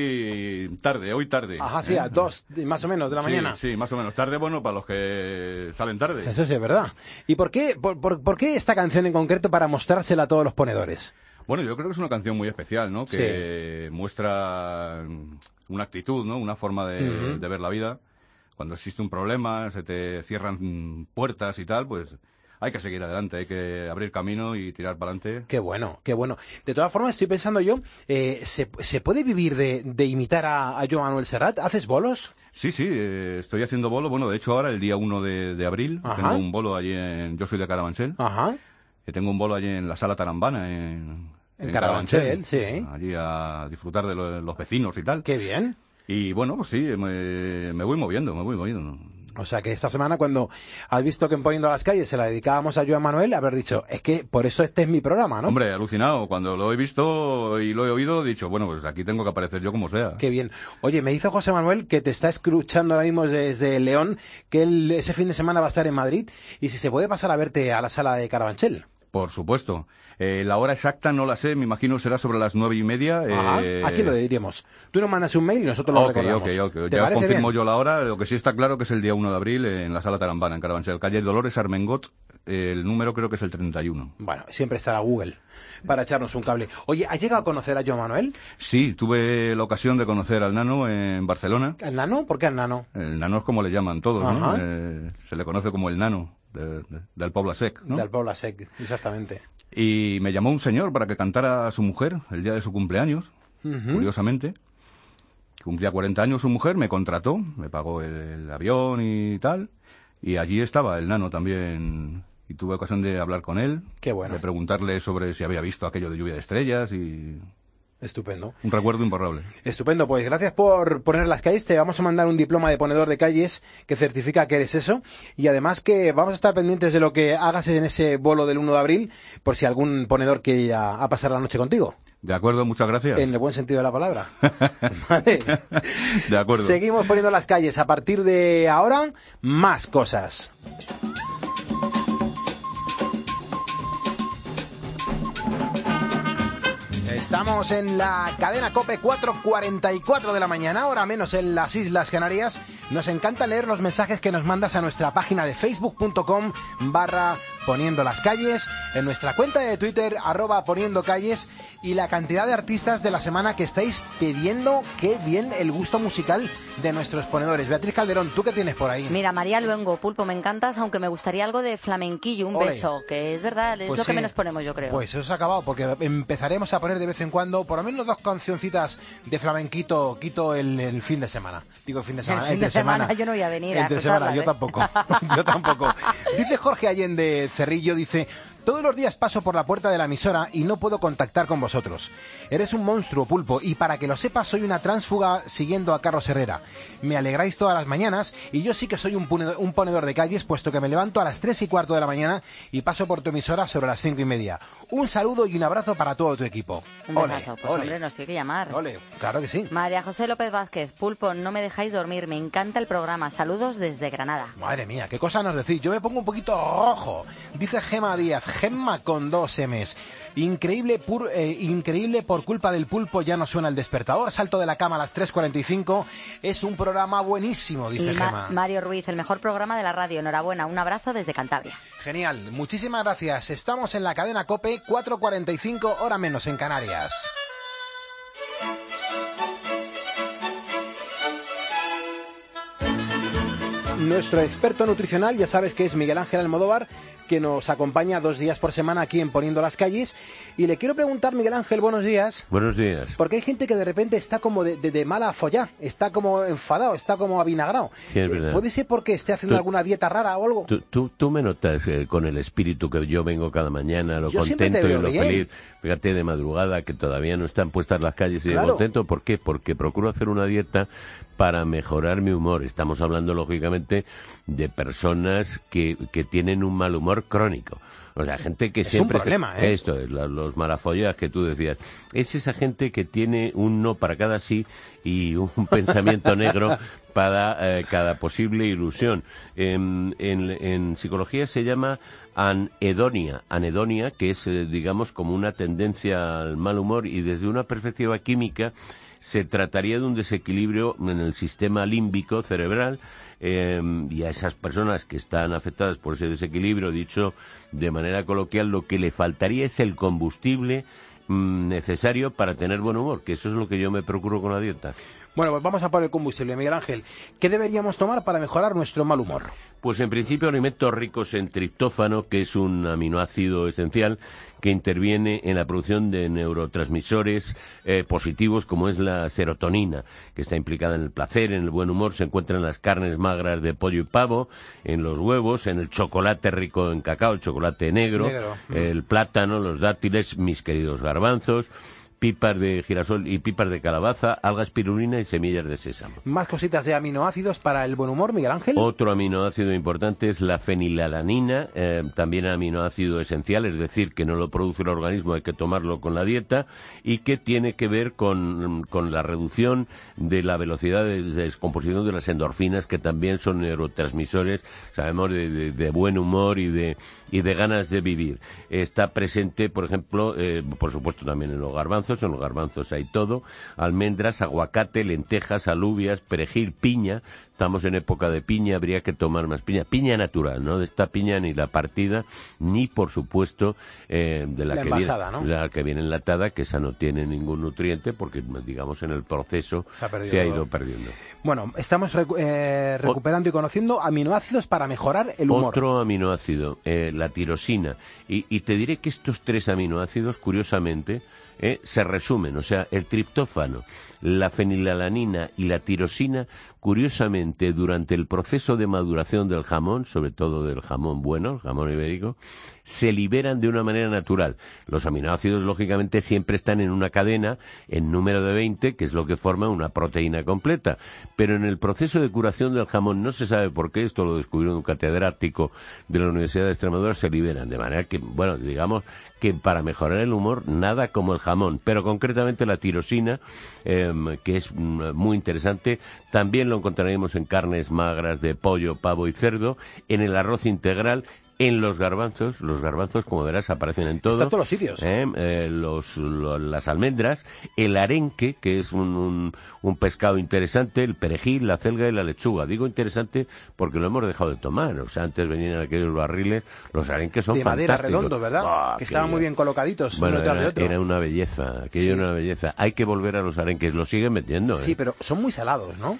hoy tarde, hoy tarde. Ajá, sí, ¿eh? a dos, más o menos, de la sí, mañana. Sí, más o menos. Tarde, bueno, para los que salen tarde. Eso sí es verdad. ¿Y por qué, por, por, por qué esta canción en concreto para mostrársela a todos los ponedores? Bueno, yo creo que es una canción muy especial, ¿no? Que sí. muestra una actitud, ¿no? Una forma de, uh-huh. de ver la vida. Cuando existe un problema, se te cierran puertas y tal, pues... hay que seguir adelante, hay que abrir camino y tirar para adelante. Qué bueno, qué bueno. De todas formas, estoy pensando yo, eh, ¿se, ¿se puede vivir de, de imitar a, a Joan Manuel Serrat? ¿Haces bolos? Sí, sí, eh, estoy haciendo bolo. Bueno, de hecho ahora, el día uno de, de abril, Ajá. tengo un bolo allí en... Yo soy de Carabanchel. Ajá. Eh, tengo un bolo allí en la Sala Tarambana, en... En, en Carabanchel, Carabanchel, sí. Allí a disfrutar de lo, los vecinos y tal. Qué bien. Y bueno, pues sí, me, me voy moviendo, me voy moviendo. O sea que esta semana, cuando has visto que en Poniendo las Calles se la dedicábamos a Joan Manuel, haber dicho, es que por eso este es mi programa, ¿no? Hombre, alucinado. Cuando lo he visto y lo he oído, he dicho, bueno, pues aquí tengo que aparecer yo como sea. Qué bien. Oye, me dice José Manuel que te está escuchando ahora mismo desde León, que él ese fin de semana va a estar en Madrid, y si se puede pasar a verte a la Sala de Carabanchel. Por supuesto. Eh, la hora exacta no la sé, me imagino será sobre las nueve y media. Ajá, eh... aquí lo diríamos. Tú nos mandas un mail y nosotros lo okay, recordamos. Ok, ok, ya confirmo bien? yo la hora. Lo que sí está claro que es el día uno de abril en la Sala Tarambana, en Carabanchel, calle Dolores Armengot. Eh, el número creo que es el treinta y uno. Bueno, siempre estará Google para echarnos un cable. Oye, ¿has llegado a conocer a Joan Manuel? Sí, tuve la ocasión de conocer al Nano en Barcelona. ¿El Nano? ¿Por qué el Nano? El Nano es como le llaman todos, ¿no? Eh, se le conoce como el Nano de, de, del Pobla Sec, ¿no? Del Pobla Sec, exactamente. Y me llamó un señor para que cantara a su mujer el día de su cumpleaños, uh-huh. curiosamente. Cumplía cuarenta años su mujer, me contrató, me pagó el, el avión y tal. Y allí estaba el Nano también. Y tuve ocasión de hablar con él. Qué bueno. De preguntarle sobre si había visto aquello de Lluvia de Estrellas y... Estupendo. Un recuerdo imborrable. Estupendo, pues gracias por poner las calles. Te vamos a mandar un diploma de ponedor de calles que certifica que eres eso. Y además que vamos a estar pendientes de lo que hagas en ese bolo del uno de abril, por si algún ponedor quiere ir a, a pasar la noche contigo. De acuerdo, muchas gracias. En el buen sentido de la palabra. Vale. De acuerdo. Seguimos poniendo las calles. A partir de ahora, más cosas. Estamos en la cadena COPE, cuatro cuarenta y cuatro de la mañana, hora menos en las Islas Canarias. Nos encanta leer los mensajes que nos mandas a nuestra página de facebook.com barra Poniendo las Calles, en nuestra cuenta de Twitter, arroba Poniendo Calles, y la cantidad de artistas de la semana que estáis pidiendo. Qué bien el gusto musical de nuestros ponedores. Beatriz Calderón, ¿tú qué tienes por ahí? Mira, María Luengo, Pulpo, me encantas, aunque me gustaría algo de flamenquillo, un Ole. beso, que es verdad, es Pues lo sí. que menos ponemos, yo creo. Pues eso se ha acabado, porque empezaremos a poner de vez en cuando, por lo menos dos cancioncitas de flamenquito, quito el, el fin de semana. Digo el fin de semana, el fin de semana, yo no voy a venir a Entre semana, escucharlas, yo ¿eh? tampoco, yo tampoco. Dice Jorge Allende Cerrillo, dice... Todos los días paso por la puerta de la emisora y no puedo contactar con vosotros. Eres un monstruo, Pulpo, y para que lo sepas soy una tránsfuga siguiendo a Carlos Herrera. Me alegráis todas las mañanas y yo sí que soy un ponedor, un ponedor de calles, puesto que me levanto a las tres y cuarto de la mañana y paso por tu emisora sobre las cinco y media. Un saludo y un abrazo para todo tu equipo. Un besazo. Pues ole. hombre, nos tiene que llamar. Ole, claro que sí. María José López Vázquez, Pulpo, no me dejáis dormir, me encanta el programa. Saludos desde Granada. Madre mía, qué cosa nos decís. Yo me pongo un poquito rojo. Dice Gema Díaz, Gemma con dos M's. Increíble, pur, eh, increíble por culpa del Pulpo ya no suena el despertador. Salto de la cama a las tres cuarenta y cinco. Es un programa buenísimo, dice y Ma- Gema. Mario Ruiz, el mejor programa de la radio. Enhorabuena, un abrazo desde Cantabria. Genial, muchísimas gracias. Estamos en la cadena COPE, cuatro cuarenta y cinco, hora menos en Canarias. Nuestro experto nutricional, ya sabes que es Miguel Ángel Almodóvar, que nos acompaña dos días por semana aquí en Poniendo las Calles. Y le quiero preguntar, Miguel Ángel, buenos días. Buenos días. Porque hay gente que de repente está como de, de, de mala follá, está como enfadado, está como avinagrado. Sí, es verdad. ¿Puede ser porque esté haciendo Tú- alguna dieta rara o algo? Tú, tú, tú me notas eh, con el espíritu que yo vengo cada mañana, lo Yo siempre te contento y veo lo bien. feliz. Fíjate, de madrugada, que todavía no están puestas las calles y de Claro. contento. ¿Por qué? Porque procuro hacer una dieta para mejorar mi humor. Estamos hablando, lógicamente, de personas que, que tienen un mal humor crónico. O sea, gente que Es un siempre... problema, ¿eh? Esto es, la- los malafollas que tú decías. Es esa gente que tiene un no para cada sí y un pensamiento negro para eh, cada posible ilusión. En, en, en psicología se llama anedonia, anedonia, que es, eh, digamos, como una tendencia al mal humor, y desde una perspectiva química se trataría de un desequilibrio en el sistema límbico cerebral, eh, y a esas personas que están afectadas por ese desequilibrio, dicho de manera coloquial, lo que le faltaría es el combustible mm, necesario para tener buen humor, que eso es lo que yo me procuro con la dieta. Bueno, pues vamos a por el combustible, Miguel Ángel. ¿Qué deberíamos tomar para mejorar nuestro mal humor? Pues en principio alimentos ricos en triptófano, que es un aminoácido esencial que interviene en la producción de neurotransmisores eh, positivos, como es la serotonina, que está implicada en el placer, en el buen humor. Se encuentra en las carnes magras de pollo y pavo, en los huevos, en el chocolate rico en cacao, el chocolate negro, Negro. el plátano, los dátiles, mis queridos garbanzos, pipas de girasol y pipas de calabaza, alga espirulina y semillas de sésamo. Más cositas de aminoácidos para el buen humor, Miguel Ángel. Otro aminoácido importante es la fenilalanina, eh, también aminoácido esencial, es decir, que no lo produce el organismo, hay que tomarlo con la dieta, y que tiene que ver con, con la reducción de la velocidad de descomposición de las endorfinas, que también son neurotransmisores, sabemos, de, de, de buen humor y de, y de ganas de vivir. Está presente, por ejemplo, eh, por supuesto también en los garbanzos. En los garbanzos hay todo: almendras, aguacate, lentejas, alubias, perejil, piña. Estamos en época de piña, habría que tomar más piña. Piña natural, no de esta piña ni la partida, ni por supuesto eh, de la, La que envasada, viene, ¿no? la que viene enlatada, que esa no tiene ningún nutriente porque, digamos, en el proceso Se ha perdido se ha todo. ido perdiendo. Bueno, estamos recu- eh, recuperando y conociendo aminoácidos para mejorar el humor. Otro aminoácido, eh, la tirosina. Y, y te diré que estos tres aminoácidos, curiosamente, eh, se resumen. O sea, el triptófano, la fenilalanina y la tirosina, curiosamente, durante el proceso de maduración del jamón, sobre todo del jamón bueno, el jamón ibérico, se liberan de una manera natural. Los aminoácidos, lógicamente, siempre están en una cadena en número de veinte, que es lo que forma una proteína completa. Pero en el proceso de curación del jamón, no se sabe por qué, esto lo descubrió un catedrático de la Universidad de Extremadura, se liberan. De manera que, bueno, digamos que para mejorar el humor, nada como el jamón. Pero concretamente la tirosina, eh, que es mm, muy interesante, también lo encontraremos en carnes magras de pollo, pavo y cerdo, en el arroz integral, en los garbanzos. Los garbanzos, como verás, aparecen en todo. Está en todos los sitios. Eh, eh, los, lo- las almendras, el arenque, que es un, un, un pescado interesante, el perejil, la celga y la lechuga. Digo interesante porque lo hemos dejado de tomar. O sea, antes venían aquellos barriles, los arenques son De madera, fantásticos. redondos, ¿verdad? Ah, que estaban aquello. muy bien colocaditos Bueno, uno detrás de era, otro. era una belleza, aquello Sí. era una belleza. Hay que volver a los arenques, los siguen metiendo. ¿eh? Sí, pero son muy salados, ¿no?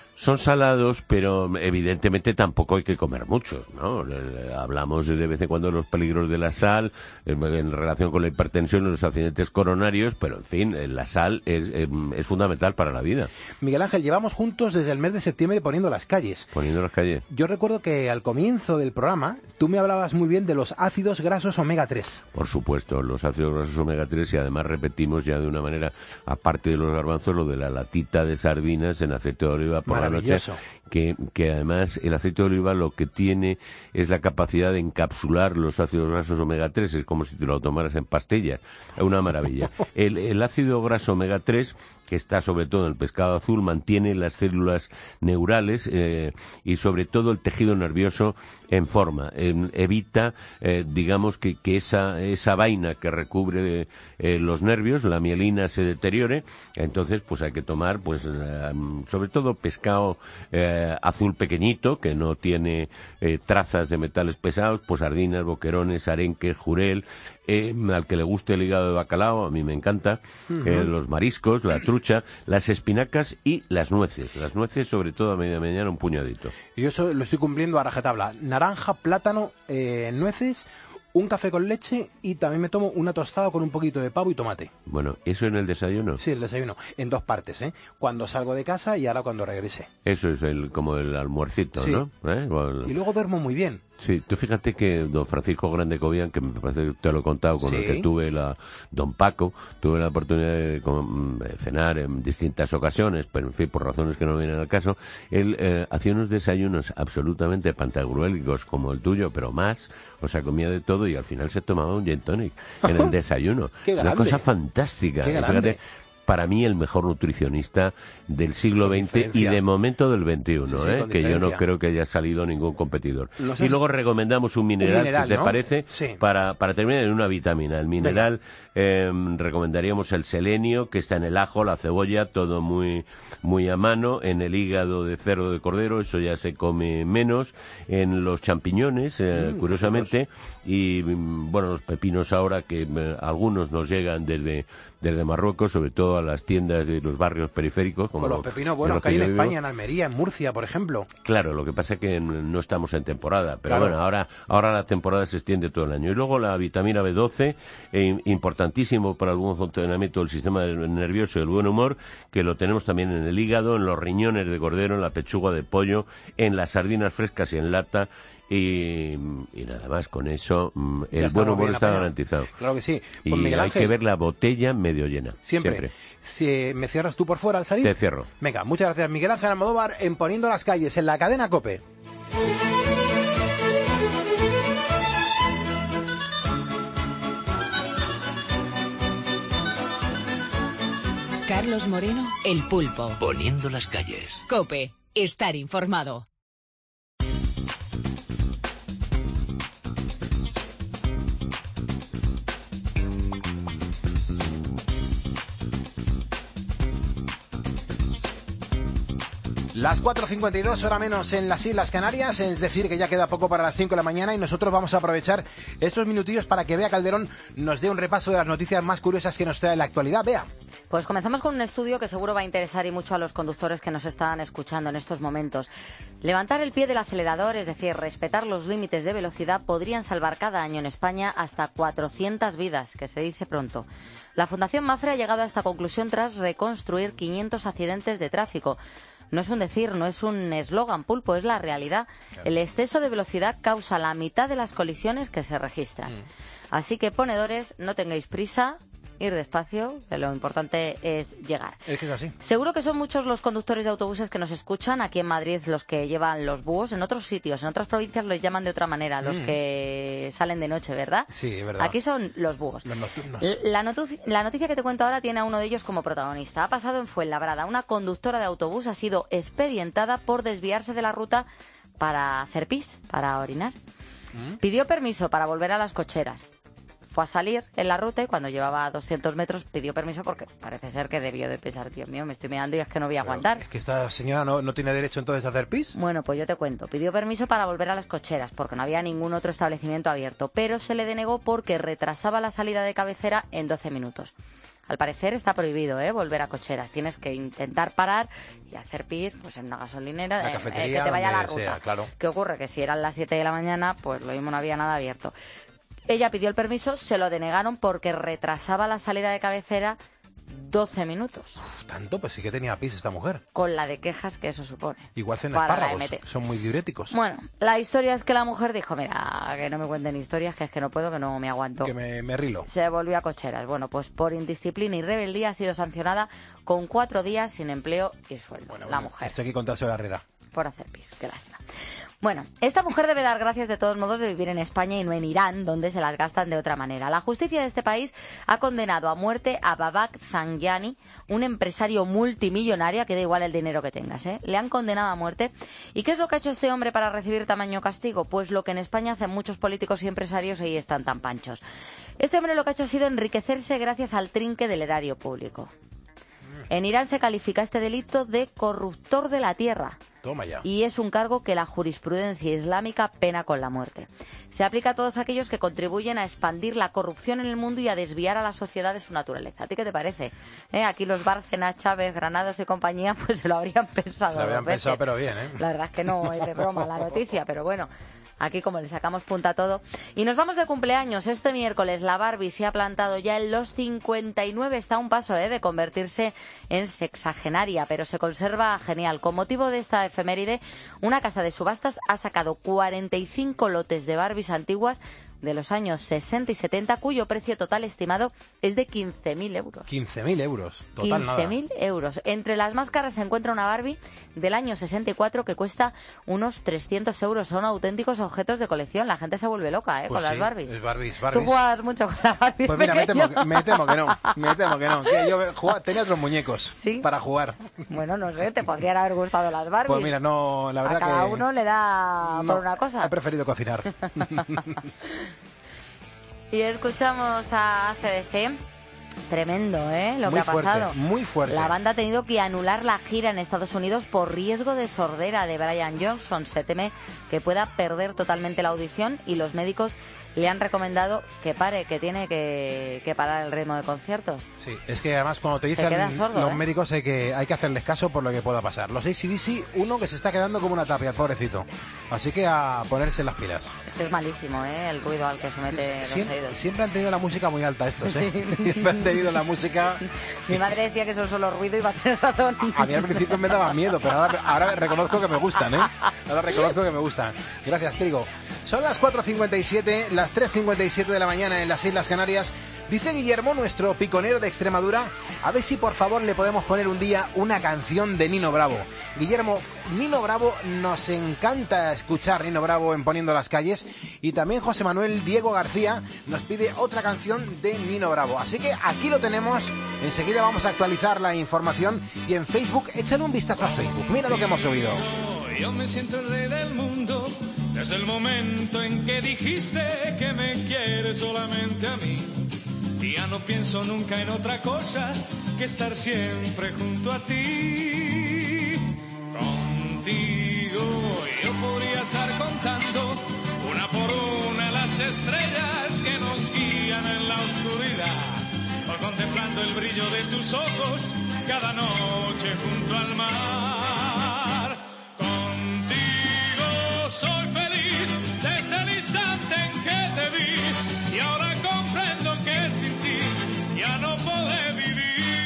Son salados, pero evidentemente tampoco hay que comer muchos, ¿no? Hablamos de vez en cuando de los peligros de la sal en, en relación con la hipertensión y los accidentes coronarios, pero en fin, la sal es, es, es fundamental para la vida. Miguel Ángel, llevamos juntos desde el mes de septiembre poniendo las calles. Poniendo las calles. Yo recuerdo que al comienzo del programa tú me hablabas muy bien de los ácidos grasos omega tres. Por supuesto, los ácidos grasos omega tres, y además repetimos ya de una manera, aparte de los garbanzos, lo de la latita de sardinas en aceite de oliva por la noche, que, que además el aceite de oliva lo que tiene es la capacidad de encapsular los ácidos grasos omega tres, es como si te lo tomaras en pastillas, es una maravilla. El, el ácido graso omega tres, que está sobre todo en el pescado azul, mantiene las células neurales eh, y sobre todo el tejido nervioso en forma. Eh, evita, eh, digamos, que, que esa, esa vaina que recubre eh, los nervios, la mielina, se deteriore. Entonces, pues hay que tomar, pues eh, sobre todo pescado eh, azul pequeñito, que no tiene eh, trazas de metales pesados, pues sardinas, boquerones, arenques, jurel. Eh, al que le guste el hígado de bacalao, a mí me encanta, uh-huh. eh, los mariscos, la trucha, las espinacas y las nueces. Las nueces, sobre todo a media mañana, un puñadito. Y eso lo estoy cumpliendo a rajatabla. Naranja, plátano, eh, nueces, un café con leche y también me tomo una tostada con un poquito de pavo y tomate. Bueno, ¿eso en el desayuno? Sí, el desayuno, en dos partes, ¿eh? Cuando salgo de casa y ahora cuando regrese. Eso es el como el almuercito, sí. ¿no? ¿Eh? Bueno, y luego duermo muy bien. Sí, tú fíjate que don Francisco Grande Cobian, que me parece que te lo he contado, con sí. el que tuve la... Don Paco, tuve la oportunidad de, de cenar en distintas ocasiones, pero en fin, por razones que no vienen al caso, él eh, hacía unos desayunos absolutamente pantagruélicos como el tuyo, pero más, o sea, comía de todo y al final se tomaba un gin tonic en el desayuno. ¡Qué grande! Una cosa fantástica. ¡Qué grande! Fíjate, para mí el mejor nutricionista del siglo veinte y de momento del veintiuno, sí, sí, ¿eh? Que yo no creo que haya salido ningún competidor. No y luego recomendamos un mineral, un mineral si te ¿no? parece, sí. para, para terminar en una vitamina. El mineral, eh, recomendaríamos el selenio, que está en el ajo, la cebolla, todo muy, muy a mano, en el hígado de cerdo de cordero, eso ya se come menos, en los champiñones, eh, mm, curiosamente, y bueno, los pepinos ahora, que eh, algunos nos llegan desde, desde Marruecos, sobre todo a las tiendas de los barrios periféricos. Como con los pepinos buenos que hay en España, vivo. En Almería, en Murcia, por ejemplo. Claro, lo que pasa es que no estamos en temporada, pero claro. bueno, ahora, ahora la temporada se extiende todo el año. Y luego la vitamina B doce, eh, importantísimo para el buen funcionamiento del sistema nervioso y el buen humor, que lo tenemos también en el hígado, en los riñones de cordero, en la pechuga de pollo, en las sardinas frescas y en lata. Y, y nada más, con eso mm, el buen humor está garantizado. Claro que sí. Pues y Miguel hay Ángel, que ver la botella medio llena. Siempre. Siempre. Si me cierras tú por fuera al salir. Te cierro. Venga, muchas gracias Miguel Ángel Almodóvar en Poniendo las Calles, en la cadena COPE. Carlos Moreno, El Pulpo. Poniendo las calles. COPE, estar informado. Las cuatro cincuenta y dos, hora menos en las Islas Canarias, es decir, que ya queda poco para las cinco de la mañana y nosotros vamos a aprovechar estos minutillos para que Bea Calderón nos dé un repaso de las noticias más curiosas que nos trae la actualidad. Bea. Pues comenzamos con un estudio que seguro va a interesar y mucho a los conductores que nos están escuchando en estos momentos. Levantar el pie del acelerador, es decir, respetar los límites de velocidad, podrían salvar cada año en España hasta cuatrocientas vidas, que se dice pronto. La Fundación Mafre ha llegado a esta conclusión tras reconstruir quinientos accidentes de tráfico. No es un decir, no es un eslogan, Pulpo, es la realidad. El exceso de velocidad causa la mitad de las colisiones que se registran. Mm. Así que, ponedores, no tengáis prisa, ir despacio, que lo importante es llegar. Es que es así. Seguro que son muchos los conductores de autobuses que nos escuchan, aquí en Madrid los que llevan los búhos, en otros sitios, en otras provincias los llaman de otra manera, los mm. que salen de noche, ¿verdad? Sí, es verdad. Aquí son los búhos. Los nocturnos. La, notu- la noticia que te cuento ahora tiene a uno de ellos como protagonista. Ha pasado en Fuenlabrada. Una conductora de autobús ha sido expedientada por desviarse de la ruta para hacer pis, para orinar. ¿Mm? Pidió permiso para volver a las cocheras. Fue a salir en la ruta y cuando llevaba doscientos metros pidió permiso porque parece ser que debió de pensar, Dios mío, me estoy meando y es que no voy a Pero aguantar. Es que esta señora no, no tiene derecho entonces a hacer pis. Bueno, pues yo te cuento. Pidió permiso para volver a las cocheras porque no había ningún otro establecimiento abierto, pero se le denegó porque retrasaba la salida de cabecera en doce minutos. al parecer está prohibido, ¿eh? Volver a cocheras. Tienes que intentar parar y hacer pis pues en una gasolinera, La eh, cafetería, eh, que te vaya la donde ruta. sea, claro. ¿Qué ocurre? Que si eran las siete de la mañana, pues lo mismo no había nada abierto. Ella pidió el permiso, se lo denegaron porque retrasaba la salida de cabecera doce minutos. Uf, tanto, pues sí que tenía pis esta mujer. Con la de quejas que eso supone. Igual cena Para la espárragos, M T. son muy diuréticos. Bueno, la historia es que la mujer dijo, mira, que no me cuenten historias, que es que no puedo, que no me aguanto. Que me, me rilo. Se volvió a cocheras. Bueno, pues por indisciplina y rebeldía ha sido sancionada con cuatro días sin empleo y sueldo. Bueno, la bueno, mujer. Esto hay que contárselo a la Herrera. Por hacer pis, qué lástima. Bueno, esta mujer debe dar gracias de todos modos de vivir en España y no en Irán, donde se las gastan de otra manera. La justicia de este país ha condenado a muerte a Babak Zangiani, un empresario multimillonario, que da igual el dinero que tengas, ¿eh? Le han condenado a muerte. ¿Y qué es lo que ha hecho este hombre para recibir tamaño castigo? Pues lo que en España hacen muchos políticos y empresarios y ahí están tan panchos. Este hombre lo que ha hecho ha sido enriquecerse gracias al trinque del erario público. En Irán se califica este delito de corruptor de la tierra. Toma ya. Y es un cargo que la jurisprudencia islámica pena con la muerte. Se aplica a todos aquellos que contribuyen a expandir la corrupción en el mundo y a desviar a la sociedad de su naturaleza. ¿A ti qué te parece? ¿Eh? Aquí los Bárcenas, Chávez, Granados y compañía pues se lo habrían pensado. Se lo habrían dos veces. pensado, pero bien, ¿eh? La verdad es que no es de broma la noticia, pero bueno. Aquí como le sacamos punta a todo. Y nos vamos de cumpleaños. Este miércoles la Barbie se ha plantado ya en los cincuenta y nueve. Está a un paso ¿eh? de convertirse en sexagenaria, pero se conserva genial. Con motivo de esta efeméride, una casa de subastas ha sacado cuarenta y cinco lotes de Barbies antiguas de los años sesenta y setenta, cuyo precio total estimado es de quince mil euros. quince mil euros, total nada. quince mil euros. Entre las más caras se encuentra una Barbie del año sesenta y cuatro que cuesta unos trescientos euros. Son auténticos objetos de colección. La gente se vuelve loca ¿eh? Pues con las sí, Barbies. es Barbies, Tú Barbies. juegas mucho con las Barbies. Pues mira, me pequeño. temo, que- me temo que no, me temo que no. Que yo jugaba- tenía otros muñecos para jugar. Bueno, no sé, te podrían haber gustado las Barbies. Pues mira, no, la verdad a cada que uno le da no, por una cosa. he preferido cocinar. Y escuchamos a A C D C. Tremendo, ¿eh? Lo Muy que ha fuerte, pasado. muy fuerte. La banda ha tenido que anular la gira en Estados Unidos por riesgo de sordera de Brian Johnson. Se teme que pueda perder totalmente la audición y los médicos le han recomendado que pare, que tiene que, que parar el ritmo de conciertos. Sí, es que además cuando te Se dicen queda sordo, los ¿eh? médicos hay que, hay que hacerles caso por lo que pueda pasar. Los A C D C, uno que se está quedando como una tapia, el pobrecito. Así que a ponerse las pilas. Este es malísimo, ¿eh? El ruido al que somete los Siempre, oídos. siempre han tenido la música muy alta estos, ¿eh? Sí. Siempre han tenido la música... Mi madre decía que son solo ruido y va a tener razón. A mí al principio me daba miedo, pero ahora, ahora reconozco que me gustan, ¿eh? Ahora reconozco que me gustan. Gracias, Trigo. Son las cuatro cincuenta y siete, las tres cincuenta y siete de la mañana en las Islas Canarias. Dice Guillermo, nuestro piconero de Extremadura, a ver si por favor le podemos poner un día una canción de Nino Bravo. Guillermo, Nino Bravo, nos encanta escuchar Nino Bravo en Poniendo las Calles. Y también José Manuel Diego García nos pide otra canción de Nino Bravo. Así que aquí lo tenemos. Enseguida vamos a actualizar la información. Y en Facebook, échale un vistazo a Facebook. Mira lo que hemos subido. Yo me siento el rey del mundo desde el momento en que dijiste que me quieres solamente a mí. Y ya no pienso nunca en otra cosa que estar siempre junto a ti. Contigo yo podría estar contando una por una las estrellas que nos guían en la oscuridad, o contemplando el brillo de tus ojos cada noche junto al mar. Contigo soy feliz desde el instante en que te vi, y ahora comprendo que sin ti ya no podré vivir.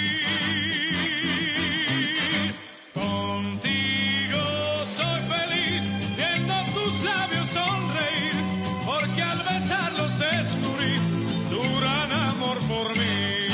Contigo soy feliz viendo tus labios sonreír, porque al besarlos descubrí tu gran amor por mí.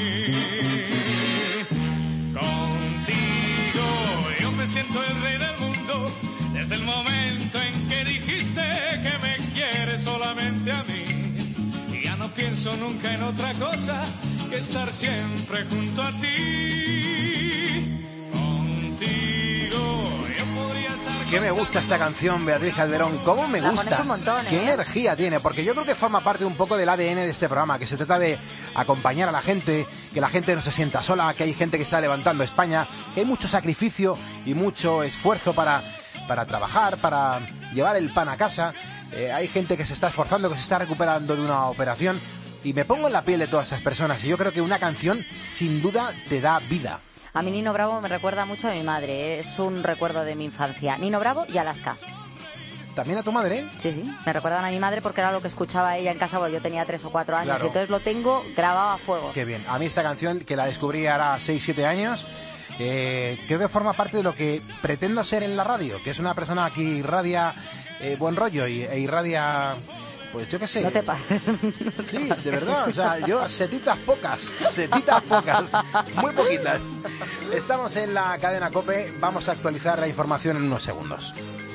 Contigo yo me siento el rey del mundo desde el momento en que dijiste que me quieres solamente a mí. Y ya no pienso nunca en otra cosa que estar siempre junto a ti. Contigo yo podría estar... Que me gusta esta canción, Beatriz Calderón. ¿Cómo me La gusta? pones un montón, Qué ¿eh? energía tiene, porque yo creo que forma parte un poco del A D N de este programa, que se trata de acompañar a la gente, que la gente no se sienta sola, que hay gente que está levantando España, que hay mucho sacrificio y mucho esfuerzo para, para trabajar, para llevar el pan a casa. Eh, hay gente que se está esforzando, que se está recuperando de una operación. Y me pongo en la piel de todas esas personas y yo creo que una canción sin duda te da vida. A mí Nino Bravo me recuerda mucho a mi madre, es un recuerdo de mi infancia. Nino Bravo y Alaska. ¿También a tu madre? Sí, sí, me recuerdan a mi madre porque era lo que escuchaba ella en casa cuando yo tenía tres o cuatro años. Claro. Y entonces lo tengo grabado a fuego. Qué bien. A mí esta canción, que la descubrí ahora seis siete años, eh, creo que forma parte de lo que pretendo ser en la radio, que es una persona que irradia eh, buen rollo y, e irradia... Pues yo qué sé. No te pases. Sí, de verdad. O sea, yo setitas pocas. Setitas pocas. Muy poquitas. Estamos en la cadena COPE. Vamos a actualizar la información en unos segundos.